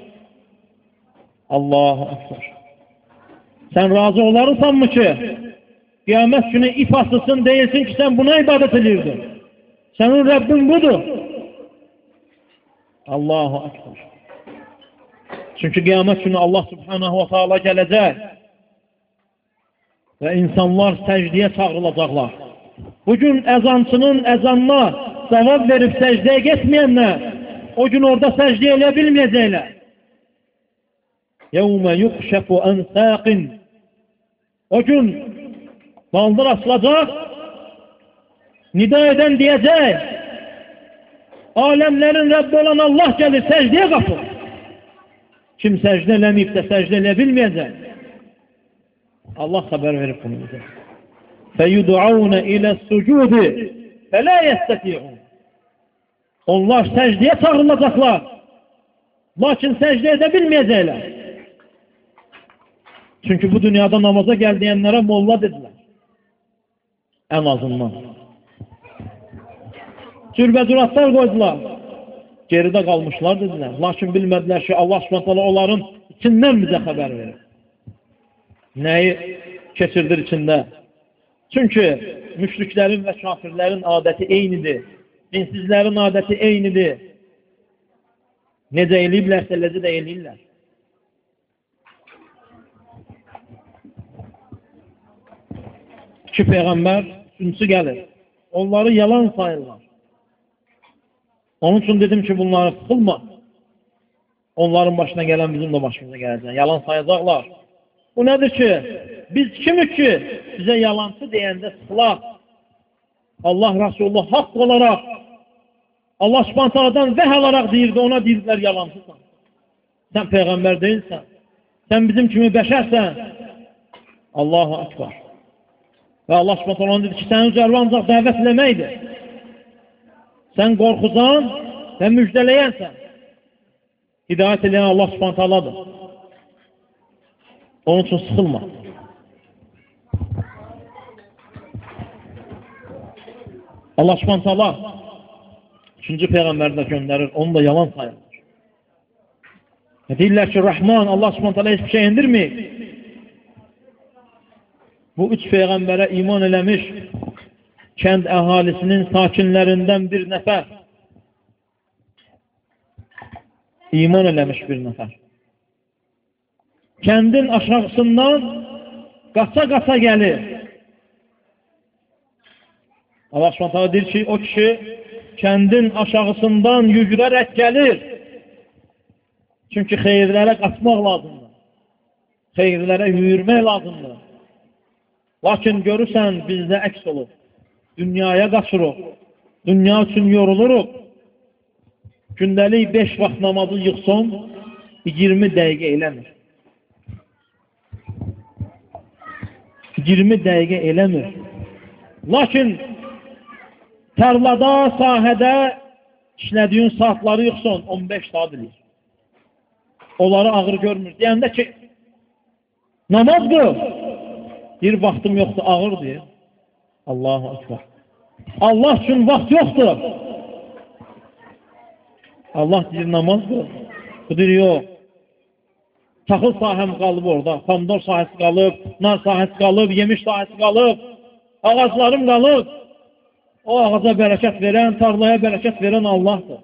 Speaker 1: Allahu Ekber. Sən razı olarsanmı ki, qiyamət günü ip asılsın, deyilsin ki, sən buna ibadət edirdin. Sənin Rəbbin budur. Allahu Ekber. Çünki qiyamət günü Allah Subhanahu wa ta'ala gələcək və insanlar səcdiyə çağrılacaqlar. Bugün əzançının əzanına cavab verib səcdiyə getməyənlər, o gün orada səcdiyə elə bilməyəcəklər. يَوْمَ يُقْشَفُ أَنْسَاقٍ O gün baldır açılacaq, nida eden diyecek, alemlerin Rabbi olan Allah gelir, secdeye kapır. Kim secde eləməyib də secde elə bilməyəcək. Allah haber verib bunu bize. فَيُدْعَوْنَ إِلَى السُّجُودِ فَلَا يَسْتَطِعُونَ Onlar secdeye çağrılacaklar. Lakin secde edə bilməyəcəklər. Çünkü bu dünyada namaza gel diyenlere molla dediler. En azından. Cürbəcüratlar koydular. Geride kalmışlar dediler. Lakin bilmediler ki Allah Subhanahu taala onların içinden bize haber verir. Neyi keçirdir içinde? Çünkü müşriklerin ve kafirlerin adeti eynidir. Dinsizlerin adeti eynidir. Necə eləyiblərsə, necə də eləyirlər. İki Peyğəmbər üçüncüsü gəlir. Onları yalan sayırlar. Onun için dedim ki bunları sıkılma. Onların başına gelen bizim de başımıza gelecek. Yalan sayacaklar. Bu nedir ki? Biz kimik ki bize yalancı deyəndə sıxılaq. Allah Resulullah haqq olarak Allah Subhanahu taala'dan vəhy alarak deyirdi, ona deyirdiler yalancısan. Sen Peyğəmbər değilsən. Sen bizim kimi bəşərsən. Allahu Ekber. Ve Allah Subhanahu taala dedi ki, sənin üzərinə ancaq dəvət eləməkdir. Sen qorxusan ve müjdeləyənsən. Hidayət edən Allah Subhanahu taaladır. Onun üçün sıxılma. Allah Subhanahu taala üçüncü peyğəmbəri də göndərir, onu da yalan sayır. Deyirlər ki, Rahman, Allah Subhanahu taala heç bir şey indirmir. Bu üç peyğəmbərə iman eləmiş kənd əhalisinin sakinlərindən bir nəfər iman eləmiş bir nəfər. Kəndin aşağısından qaça-qaça gəlir. Allah Subhanahu taala deyir ki, o kişi kəndin aşağısından yüzürərək gəlir. Çünki xeyirlərə qaçmaq lazımdır. Xeyirlərə yürümək lazımdır. Lakin görürsən, bizdə əks olur. Dünyaya qaçırıq. Dünya üçün yoruluruq. Gündəlik beş vaxt namazı yıxson, iyirmi dəqiqə eləmir. iyirmi dəqiqə eləmir. Lakin tarlada, sahədə işlədiyin saatları yıxson, on beş saat edir. Onları ağır görmür. Deyəndə ki, namaz qıl. Bir vaxtım yoxdur, ağır deyir. Allahu Ekber. Allah üçün vaxt yoxdur. Allah deyir, namaz qıl. Bu deyir, yox. Taxıl sahəm qalıb orada, pomidor sahəsi qalıb, nar sahəsi qalıb, yemiş sahəsi qalıb, ağaclarım qalıb. O ağaca bərəkət verən, tarlaya bərəkət verən Allahdır.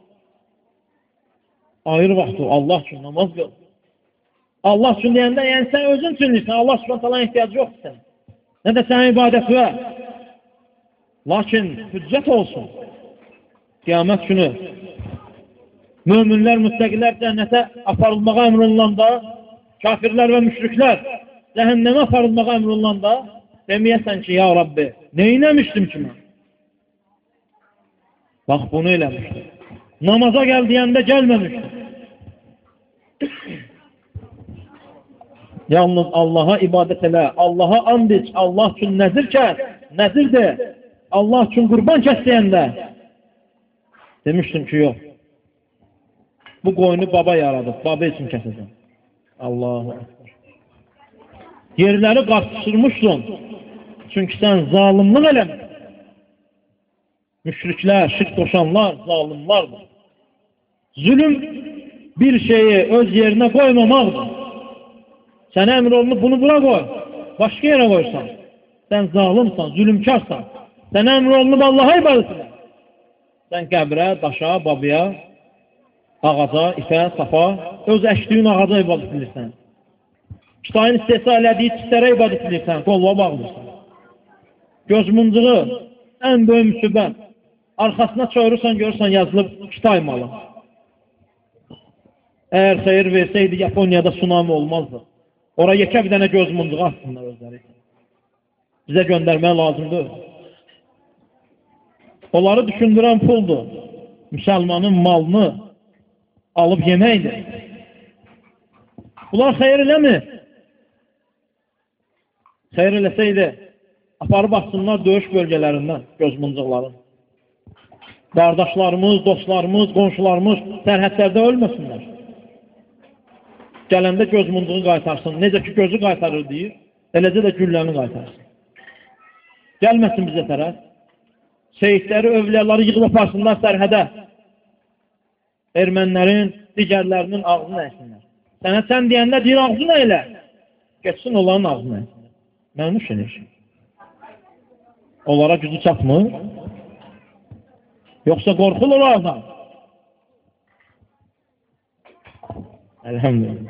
Speaker 1: Ayır vaxtı, Allah üçün namaz qıl. Allah üçün deyəndə, yəni sən özün üçün deyirsən, Allah Subhanahu taala ehtiyacı yoxdur sən. Nə də sənin ibadət var. Lakin hüccət olsun. Qiyamət günü möminlər, müttəqilər cənnətə aparılmağa əmr olunanda, kafirlər və müşriklər cəhənnəmə aparılmağa əmr olunanda, deməyəsən ki, ya Rabbi, neynəmişdim ki mən? Bax, bunu eləmişdim. Namaza gəl deyəndə gəlməmişdim. Yalnız Allaha ibadət elə, Allaha and iç, Allah üçün nəzir kəs, nəzirdir. Allah üçün qurban kəs deyəndə demişdim ki, yox. Bu qoyunu baba yaradıb, baba üçün kəsəcəm. Allahu Ekber. Yerləri qaçışdırmışsın. Çünki sən zalimlik eləmişsin. Müşriklər, şirk qoşanlar zalimlardır. Zülüm bir şeyi öz yerinə qoymamaqdır. Sənə əmr olunub bunu bura qoy. Başqa yerə qoysan. Sən zalimsan, zülümkarsan. Sənə əmr olunub Allaha ibadət elə. Sən qəbrə, daşa, babaya, ağaca, ipə, sapa, öz əşdiyin ağaca ibadət edirsən. Kitayın istehsa elədiyi çistərə ibadət edirsən, qolva bağlırsan. Göz muncuğu, ən böyük müsibət. Arxasına çöyrürsən, görürsən yazılıb kitay malı. Əgər xeyir versəydi, Yaponiyada tsunami olmazdı. Ora yekə bir dənə göz muncuğu atsınlar özləri. Bizə göndərmək lazımdır. Onları düşündürən puldur. Müsəlmanın malını alıb yeməkdir. Bunlar xeyir eləmir. Xeyir eləsəydi, aparıb atsınlar döyüş bölgələrindən göz muncuqların. Qardaşlarımız, dostlarımız, qonşularımız sərhədlərdə ölməsinlər. Gələndə göz muncuğu qaytarsın. Necə ki gözü qaytarır deyir, eləcə də gülləni qaytarsın. Gəlməsin bizə tərəf. Şehitləri, övliyaları yığıb aparsınlar sərhədə. Ermənilərin, digərlərinin ağzını əysinlər. Sənə sən deyəndə deyir ağzını elə. Geçsin onların ağzını əysinlər. Mənim işinir. Onlara gücü çatmır. Yoxsa qorxulur oradan. Elhamdülillah.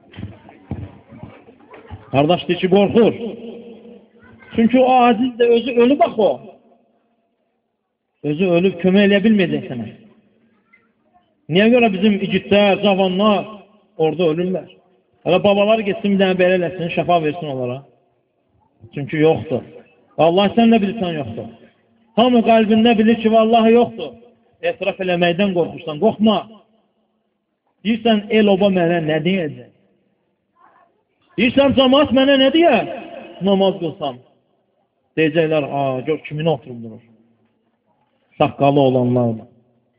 Speaker 1: Qardaş deyir ki, qorxur. Çünki o aciz də özü ölüb bax o. Özü ölüb kömək eləyə bilməyəcək sənə. Niyə görə bizim igidlər, cavanlar orada ölürlər? Hələ babalar getsin bir dənə belə eləsin, şəfa versin onlara. Çünki yoxdur. Vallahi sən də bilirsən yoxdur. Hamı qəlbində bilir ki, vallahi yoxdur. Etiraf eləməkdən qorxursan, qorxma. Deyirsən, el oba mənə nə deyəcək? Deyirsən, cəmaat mənə nə deyər? Namaz qılsam. Deyəcəklər, aa, gör kimin oturub durur? Saqqalı olanlar mı?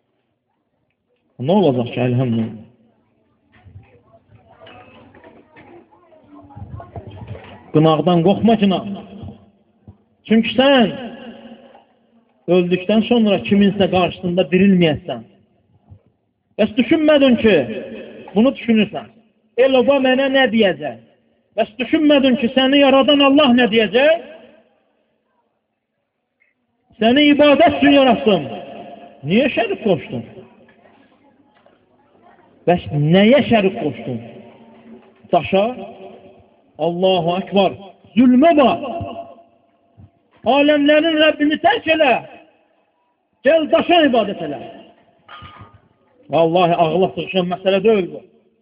Speaker 1: Nə olacaq ki, əlhəmdülillah? Qınaqdan qorxma günah. Çünki sən öldükdən sonra kiminsə qarşısında dirilməyəsən. Bəs düşünmədin ki, bunu düşünürsən. El oba mənə nə deyəcək? Bəs düşünmədin ki, səni yaradan Allah nə deyəcək? Səni ibadət üçün yaratsın. Niyə şərik qoşdun? Bəs nəyə şərik qoşdun? Daşa? Allahu Ekber. Zülmə bax. Aləmlərin Rəbbini tərk elə. Gəl daşa ibadət elə. Vallahi ağla sığışan məsələ deyil bu.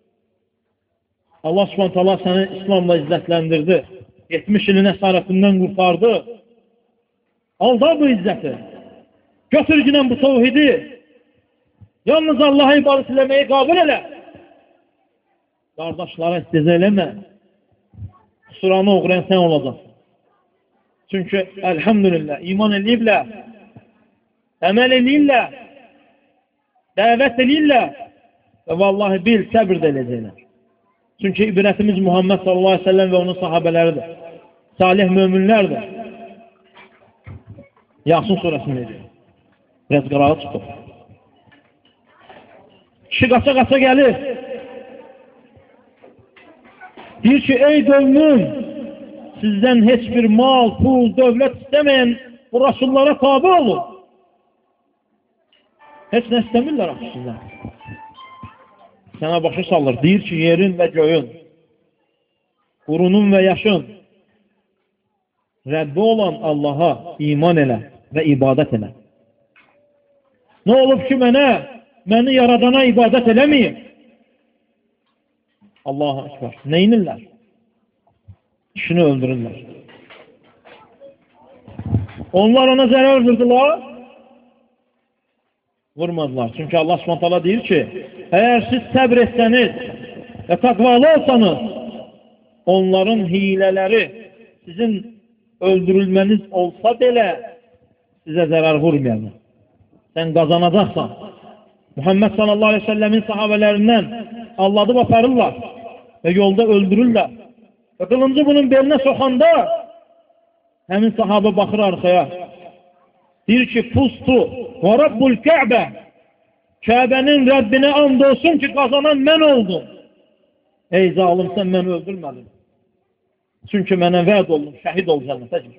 Speaker 1: Allah Subhanahu taala səni İslamla izzətləndirdi. yetmiş ilin əsarətindən qurtardı. Alda bu izzəti. Götür günən bu tevhidi. Yalnız Allah'a ibadət eləməyi qabul elə. Qardaşlara istizə eləmə. Kusuranı uğrayan sən olacaqsın. Çünki elhamdülillah iman eləyiblər, əməl eləyirlər, dəvət eləyirlər və vallahi bil səbir də eləyəcəklər. Çünki ibrətimiz Muhammed sallallahu aleyhi ve sellem və onun sahabələridir. Salih müminlərdir. Yasin surəsində edir. Biraz qırağa çıxdı. Kişi qaça-qaça gəlir. Deyir ki, ey qövmüm, sizdən heç bir mal, pul, dövlət istəməyən bu rasullara tabi olun. Heç nə istəmirlər axı sizdən. Sənə başa salır. Deyir ki, yerin və göyün, qurunun və yaşın Rəbbi olan Allaha iman elə və ibadət elə. Nə olub ki, mənə, məni yaradana ibadət eləməyim? Allahu Ekber. Neynirlər? İşini öldürürlər. Onlar ona zərər vurdular, vurmadılar. Çünki Allah Subhanahu taala deyir ki, əgər siz səbr etsəniz və təqvalı olsanız, onların hilələri sizin öldürülməniz olsa belə sizə zərər vurmayacaq. Sən qazanacaqsan. Muhammed sallallahu aleyhi ve sellemin sahabələrindən alladıb aparırlar və yolda öldürürlər. Və qılıncı bunun belinə soxanda həmin sahabə baxır arxaya. Deyir ki, Fustu və Rabbul Kəbə, Kəbənin Rəbbinə and olsun ki, qazanan mən oldum. Ey zalim, sən məni öldürmədin. Çünki mənə vəd olun, şəhid ol cənnətə gir.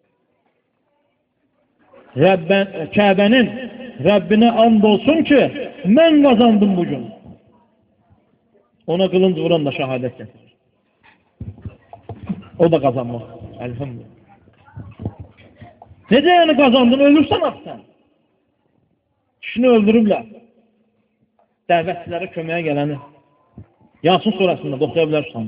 Speaker 1: Kəbənin Rəbbinə and olsun ki, mən qazandım bugün. Ona qılınc vuran da şəhadət gətirir. O da qazanmaq. Elhamdülillah. Necə yəni qazandın, ölürsən axı sən? Kişini öldürürlər. Dəvətçilərə köməyə gələni. Yasin surəsində oxuya bilərsən.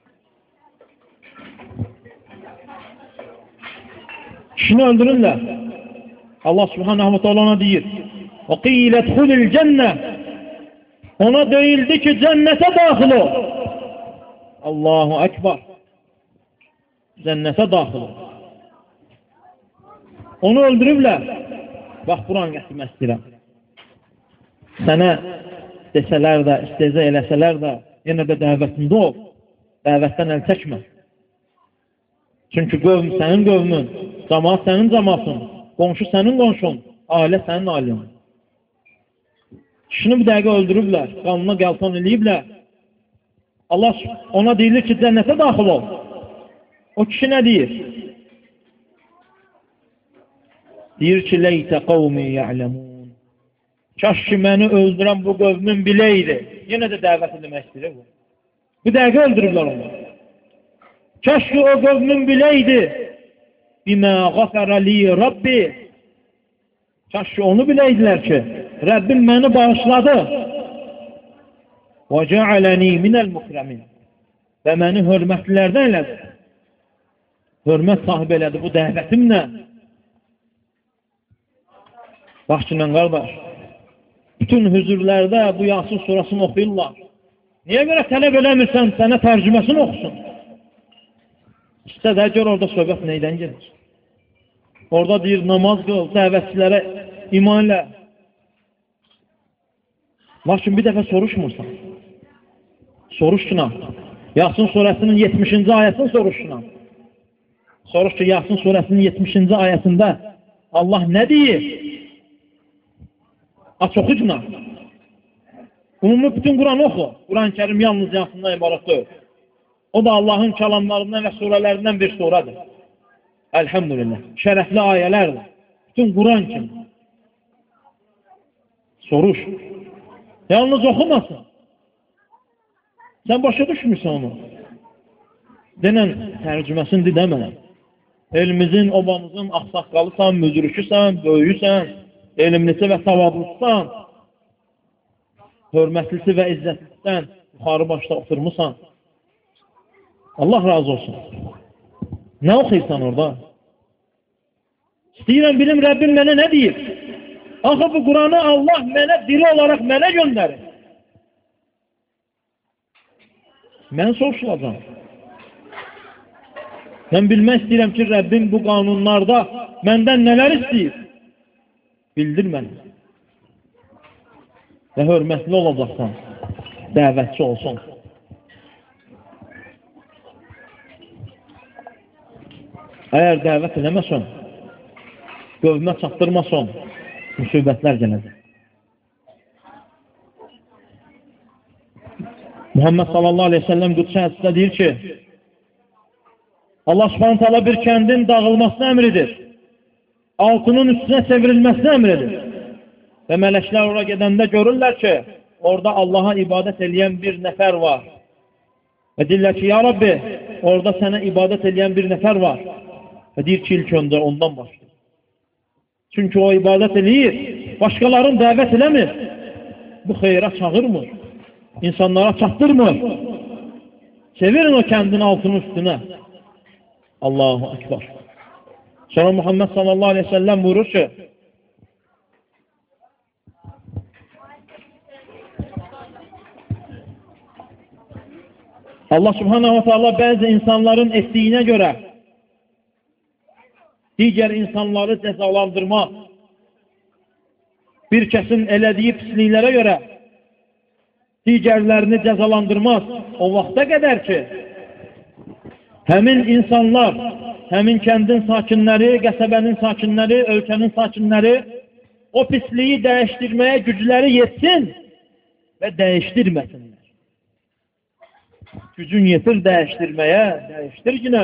Speaker 1: Kişini öldürürlər. Allah Subhanahu wa ta'ala ona deyir: "Və qilə dxulil cənnə." Ona deyildi ki, cənnətə daxil ol. Allahu Ekber. Cənnətə daxil ol. Onu öldürüblər. Bax, Quran gətirmək istəyirəm. Sənə desələr də, istezə eləsələr də, yenə də dəvətində ol. Dəvətdən əl çəkmə. Çünki qövm sənin qövmün, cəmaat sənin cəmaatın, qonşu sənin qonşun, ailə sənin ailən. Kişini bir dəqiqə öldürüblər, qanına qəltan eləyiblər. Allah ona deyilir ki, cənnətə daxil ol. O kişi nə deyir? Deyir ki, leytə qavmi ya'ləmun. Kaş ki, məni öldürən bu qövmün biləydi. Yenə də dəvət edilmək istəyir bu. Bir dəqiqə öldürüblər onu. Kaş ki, o qövmün biləydi. Bimə qafərə li Rabbi. Kaş ki, onu biləydilər ki, Rəbbim məni bağışladı. Və cəaləni minəl mukremin. Və məni hörmətlilərdən elədi. Hörmət sahibi elədi bu dəvətimlə. Bax ki, mən qardaş, bütün hüzurlərdə bu Yasin surasını oxuyurlar. Niyə görə tələb eləmirsən, sənə tərcüməsini oxusun? İşte də gör orada söhbət neydən gelir? Orada deyir, namaz qıl, dəvətçilərə iman elə. Lakin bir dəfə soruşmursan. Soruş şuna. Yasin surəsinin yetmişinci ayəsini soruş şuna. Soruş ki, Yasin surəsinin yetmişinci ayəsində Allah nə deyir? Aç oxu günah. Umumi bütün Quran oxu. Quran-ı Kerim yalnız Yasin'dən ibarət deyil. O da Allahın kəlamlarından və surələrindən bir surədir. Elhamdülillah. Şərəfli ayələrdir. Bütün Quran kimi. Soruş. Yalnız oxumasın. Sən başa düşmürsən onu. Denən tərcüməsini dedə mənə. Elimizin, obamızın axsaqqalısan, müdürüküsən, böyüyüsən, elmlisi və savadlısan, hörmətlisi və izzətlisən, yuxarı başda oturmuşsan. Allah razı olsun. Nə oxuyursan orada? İstəyirəm bilim, Rəbbim mənə nə deyir? Axı bu Quranı Allah mənə diri olaraq mənə göndərir. Mən soruşulacam. Mən bilmək istəyirəm ki, Rəbbim bu qanunlarda məndən nələr istəyir? Bildir mənə. Və hörmətli olacaqsan, dəvətçi olsun. Əgər dəvət eləməsən, qövmə çatdırmasan, müsibətlər gələcək. Muhammed sallallahu aleyhi ve sellem qudsi hədisdə deyir ki, Allah subhanahu teala bir kəndin dağılmasını əmr edir. Altının üstünə çevrilməsini əmr edir. Və mələklər oraya gedəndə görürlər ki, orada Allaha ibadət edən bir nəfər var. Və deyirlər ki, ya Rabbi, orada sənə ibadət edən bir nəfər var. Və deyir ki, ilk öndə ondan başlayır. Çünki o ibadət eləyir, başqalarını dəvət eləmir. Bu xeyra çağırmır, insanlara çatdırmır. Çevirin o kəndin altının üstünə. Allahu Ekber. Sonra Muhammed sallallahu aleyhi ve sellem buyurur ki, Allah subhanahu wa ta'ala bəzi insanların etdiyinə görə digər insanları cəzalandırma, bir kəsin elədiyi pisliklərə görə digərlərini cəzalandırmaz. O vaxta qədər ki, həmin insanlar, həmin kəndin sakinləri, qəsəbənin sakinləri, ölkənin sakinləri o pisliyi dəyişdirməyə gücləri yetsin və dəyişdirməsinlər. Gücün yetir dəyişdirməyə, dəyişdir yine.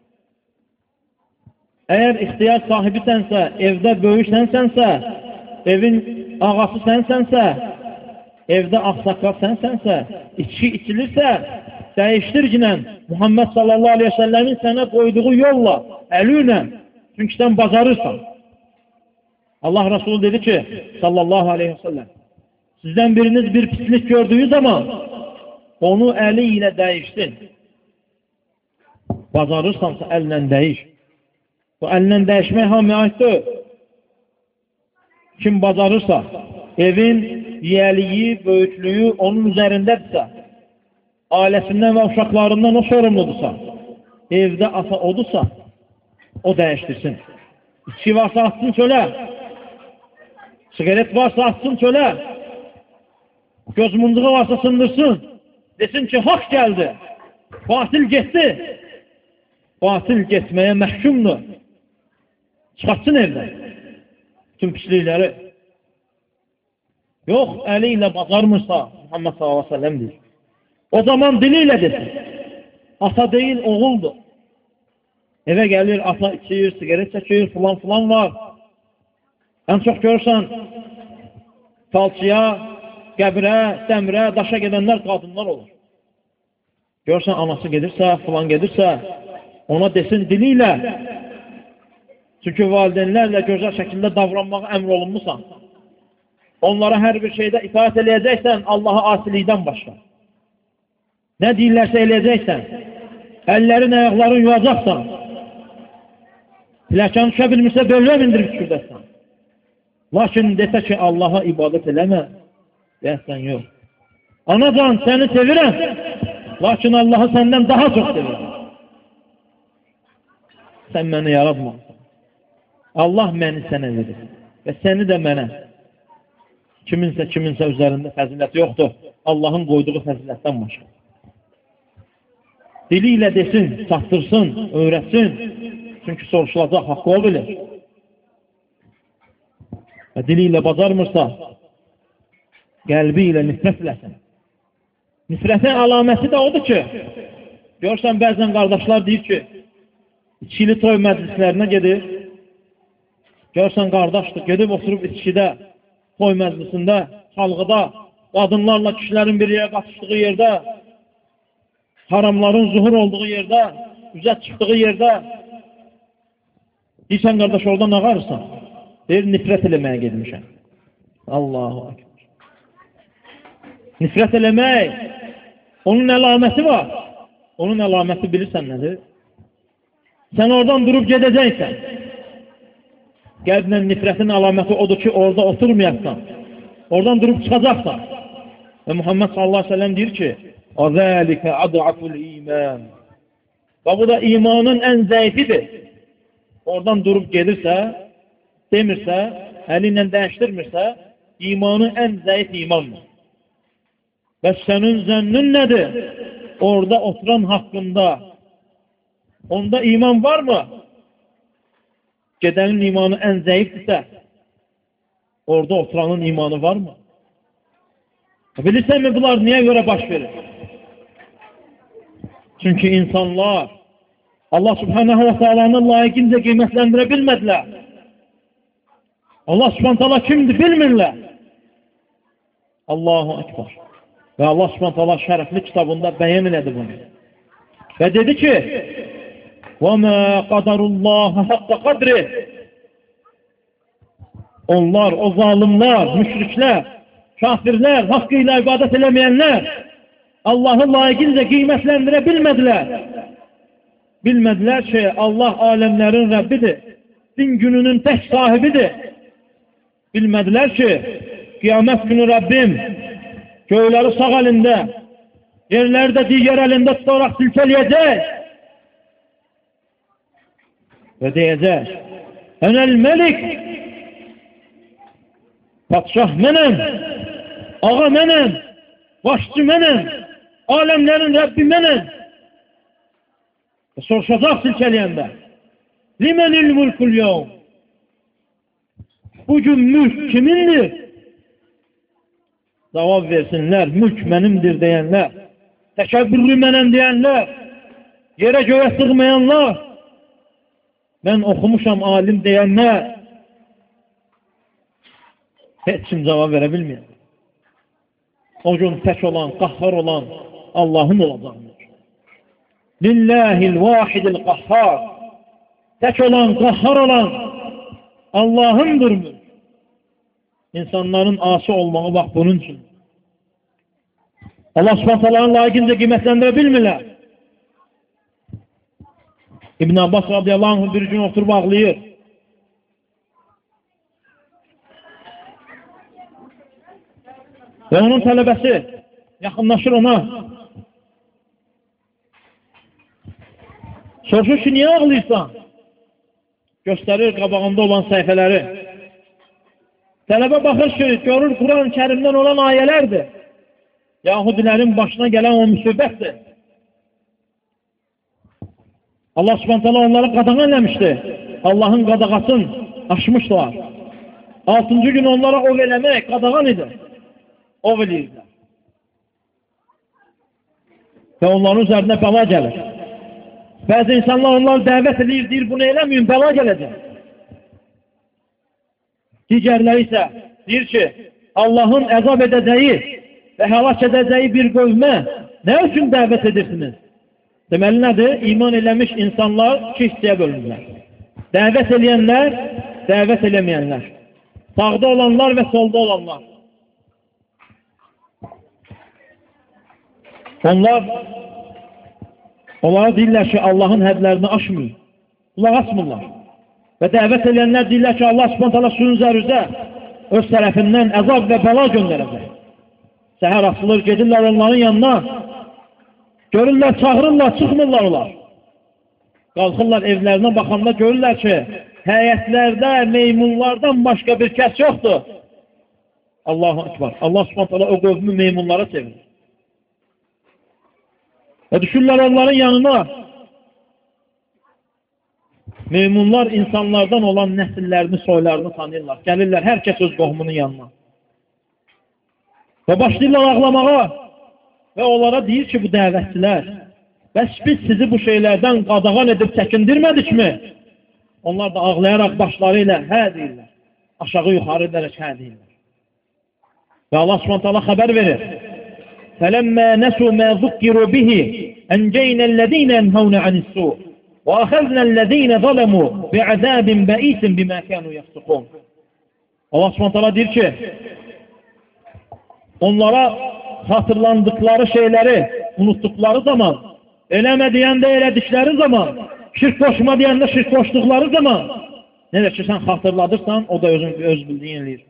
Speaker 1: Əgər ixtiyar sahibisənsə, evdə böyüksənsənsə, evin ağası sənsənsə, evdə axsaqqal sənsənsə, içki içilirsə, dəyişdir yine. Muhammed sallallahu aleyhi ve sellemin sənə qoyduğu yolla, əlünə, çünki sən bacarırsan. Allah Resulü dedi ki, sallallahu aleyhi ve sellem, sizdən biriniz bir pislik gördüğü zaman, onu əli ilə dəyişsin. Bacarırsansa əllə dəyiş. Bu əllə dəyişmək hamıya aiddir. Kim bacarırsa, evin yiyəliyi, böyüklüyü onun üzərindədirsə, ailəsindən və uşaqlarından o sorumludursa, evdə ata odursa, o dəyişdirsin. İçki varsa atsın çölə, sigaret varsa atsın çölə, göz muncuğu varsa sındırsın, desin ki, hak gəldi, batil getdi, batil getməyə məhkumdur, çıxartsın evdən, bütün pislikləri. Yox, əli ilə bacarmırsa, Muhammed sallallahu aleyhi ve sellem deyir. O zaman diliyle desin. Ata değil, oğuldur. Eve gelir, ata içir, sigaret çəkir, filan filan var. En çok görürsən, falçıya, qəbrə, dəmrə, daşa gedənlər qadınlar olur. Görürsən, anası gedirsə, filan gedirsə, ona desin diliyle. Çünkü valideynlərlə gözəl şəkildə davranmağa əmr olunmusan. Onlara hər bir şeydə itaat eləyəcəksən, Allaha asilikdən başqa. Ne deyirlərsə eləyəcəksən, əllərin, ayaqların yuyacaqsan, pləkan düşə bilmirsə dövlə bindirib kürdəsən. Lakin desə ki, Allaha ibadət eləmə, deyəsən yox. Anacan, səni sevirəm, lakin Allahı səndən daha çox sevirəm. Sən məni yaratmamışsan. Allah məni sənə verir və səni də mənə. Kiminsə kiminsə üzərində fəzilət yoxdur. Allahın qoyduğu fəzilətdən başqa. Dili ilə desin, çatdırsın, öyrətsin. Çünki soruşulacaq, haqqı o bilir. Və dili ilə bacarmırsa, qəlbi ilə nifrət eləsin. Nifrətin əlaməti də odur ki, görürsən, bəzən qardaşlar deyir ki, içkili toy məclislərinə gedir, görürsən, qardaşdır, gedib oturub içkidə, toy məclisində, çalğıda, qadınlarla kişilərin bir yerə qatışdığı yerdə, haramların zuhur olduğu yerdə, üzət çıxdığı yerdə, deyirsən, qardaş, oradan ağarırsan, deyir, nifrət eləməyə gedmişəm. Allahu Akbar. Nifrət eləmək, onun əlaməti var. Onun əlaməti bilirsən nədir? Sən oradan durub gedəcəksən. Qəlblə nifrətin əlaməti odur ki, orada oturmayaqsan. Oradan durub çıxacaqsan. Və Muhammed sallallahu aleyhi ve sellem deyir ki, وَذَٰلِكَ عَضْعَفُ الْاِيمَانِ Və bu da imanın ən zəifidir. Oradan durub gedirsə, demirsə, əli ilə dəyişdirmirsə, imanı ən zəif imandır. Və sənin zənnün nədir? Orada oturan haqqında onda iman var mı? Gedənin imanı ən zəifdirsə, orada oturanın imanı var mı? Bilirsən mi bunlar niyə görə baş verir? Çünki insanlar Allah subhanahu wa ta'alanın layiqincə qiymətləndirə bilmədilər. Allah subhanahu wa ta'ala kimdir bilmirlər. Allahu Ekber. Və Allah subhanahu wa ta'ala şərəfli kitabında bəyan elədi bunu. Və dedi ki, وَمَا قَدَرُ اللّٰهَ حَقَّ قَدْرِ Onlar, o zalimler, müşriklər, kafirlər, haqqıyla ibadət eləməyənlər Allahı layiqincə qiymətləndirə bilmədilər. Bilmədilər ki, Allah aləmlərin Rəbbidir, din gününün tək sahibidir. Bilmədilər ki, qiyamət günü Rəbbim göyləri sağ əlində, yerləri də digər əlində tutaraq silkələyəcək və deyəcək, Ənəl məlik, padşah mənəm, ağa mənəm, başçı mənəm, aləmlərin Rəbbi mənəm. Soruşacaq silkələyəndə, Limənil mülkül yevm Bugün mülk kimindir? Cavab versinlər, mülk mənimdir deyənlər, təkəbbürlü mənəm deyənlər, yerə göyə sığmayanlar, mən oxumuşam alim deyənlər, heç kim cavab verə bilməyən. O gün tək olan, qahhar olan Allahın olacaqdır. Lillahil vahidil qahhar tək olan, qahhar olan Allahındır mülk. İnsanların asi olmağı bax bunun üçün. Allah subhanahu ta'alanın layiqincə qiymətləndirə bilmirlər. İbn Abbas radiyallahu anh bir gün oturub ağlayır. Və onun tələbəsi yaxınlaşır ona. Soruşur ki, niyə ağlayırsan? Göstərir qabağında olan səhifələri. Tələbə baxır ki, görür Quran-ı Kərimdən olan ayələrdir. Yahudilərin başına gələn o müsibətdir. Allah subhanahu ta'ala onları qadağan eləmişdi. Allahın qadağasını aşmışlar. Altıncı gün onlara ov eləmək qadağan idi. Ov eləyirlər. Və onların üzərində bəla gəlir. Bəzi insanlar onlar dəvət edir, deyir, bunu eləməyin, bəla gələcək. Digərləri isə deyir ki, Allahın əzab edəcəyi və həlak edəcəyi bir qövmə nə üçün dəvət edirsiniz? Deməli nədir? İman eləmiş insanlar iki hissəyə bölünürlər. Dəvət eləyənlər, dəvət eləməyənlər. Sağda olanlar və solda olanlar. Onlar onlara deyirlər ki, Allahın hədlərini aşmıyor. Qulaq asmırlar. Və dəvət eləyənlər deyirlər ki, Allah subhanahu ta'ala suyun üzərizə öz tərəfindən əzab və bəla göndərəcək. Səhər asılır, gedirlər onların yanına. Görürlər, çağırırlar, çıxmırlar onlar. Qalxırlar evlərinə baxanda görürlər ki, həyətlərdə meymunlardan başqa bir kəs yoxdur. Allahu Ekber. Allah subhanahu ta'ala o qövmü meymunlara çevirir. Və düşürlər onların yanına. Meymunlar insanlardan olan nəsillərini, soylarını tanıyırlar. Gəlirlər hər kəs öz qohumunun yanına. Və başlayırlar ağlamağa. Və onlara deyir ki, bu dəvətçilər, bəs biz sizi bu şeylərdən qadağan edib çəkindirmədikmi? Onlar da ağlayaraq başları ilə hə deyirlər. Aşağı yuxarı edərək hə deyirlər. Və Allah Subhanahu taala xəbər verir. فَلَمَّا نَسُوا مَا ذُكِّرُوا بِهِ أَنْجَيْنَا الَّذِينَ يَنْهَوْنَ عَنِ السُّوءِ وَأَخَذْنَا الَّذِينَ ظَلَمُوا بِعَذَابٍ بَئِيسٍ بِمَا كَانُوا يَفْسُقُونَ. Allah Subhanahu taala deyir ki, onlara hatırlandıkları şeyləri unuttukları zaman, eləmə deyəndə elədikləri zaman, şirk koşma deyəndə şirk koşduqları zaman, nədir ki, sən xatırladırsan, o da özün, öz bildiyin eləyir.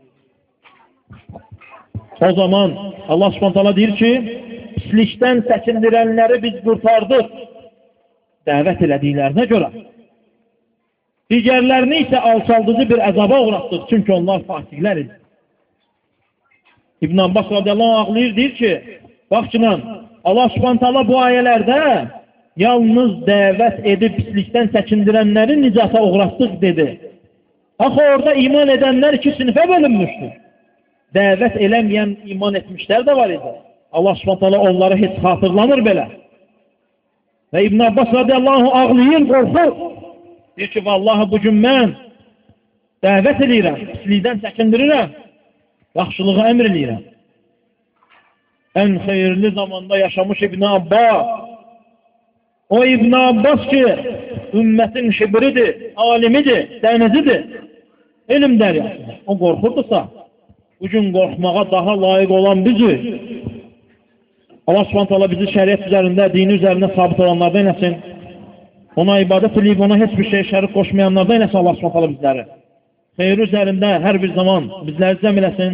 Speaker 1: O zaman Allah Subhanahu taala deyir ki, pislikdən çəkindirənləri biz qurtardıq, dəvət elədiklərinə görə. Digərlərini isə alçaldıcı bir əzaba uğratdıq, çünki onlar fasiqlər idi. İbn Abbas radiyallahu anh ağlayır, deyir ki, baxçınan, Allah Subhanahu taala bu ayələrdə yalnız dəvət edib pislikdən çəkindirənləri nicata uğratdıq dedi. Axı orada iman edənlər iki sinifə bölünmüşdür. Dəvət eləməyən iman etmişlər də var idi. Allah Subhanahu taala onları heç xatırlanır belə. Və İbn Abbas radiyallahu anh ağlayır, qorxur. Deyir ki, vallahi bugün mən dəvət edirəm, pislikdən çəkindirirəm, yaxşılığı əmr edirəm. Ən xeyirli zamanda yaşamış İbn Abbas, o İbn Abbas ki, ümmətin şibridir, alimidir, dənizidir, elm dəryasıdır. O qorxurdursa, bugün qorxmağa daha layiq olan biziz. Allah Subhanahu taala bizi şəriət üzərində, dini üzərində sabit olanlardan eləsin. Ona ibadət edib, ona heç bir şey şərik qoşmayanlardan eləsin Allah Subhanahu taala bizləri. Xeyri üzərində hər bir zaman bizləri cəm eləsin.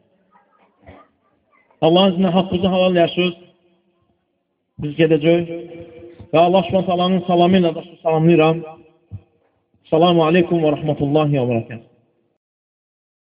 Speaker 1: Allahın izinə haqqımızı halal elərsiniz. Biz gedəcək. Və Allah Subhanahu taalanın salamı ilə də salamlayıram. Selamun aleykum və rəhmətullahi və bərəkətuhu.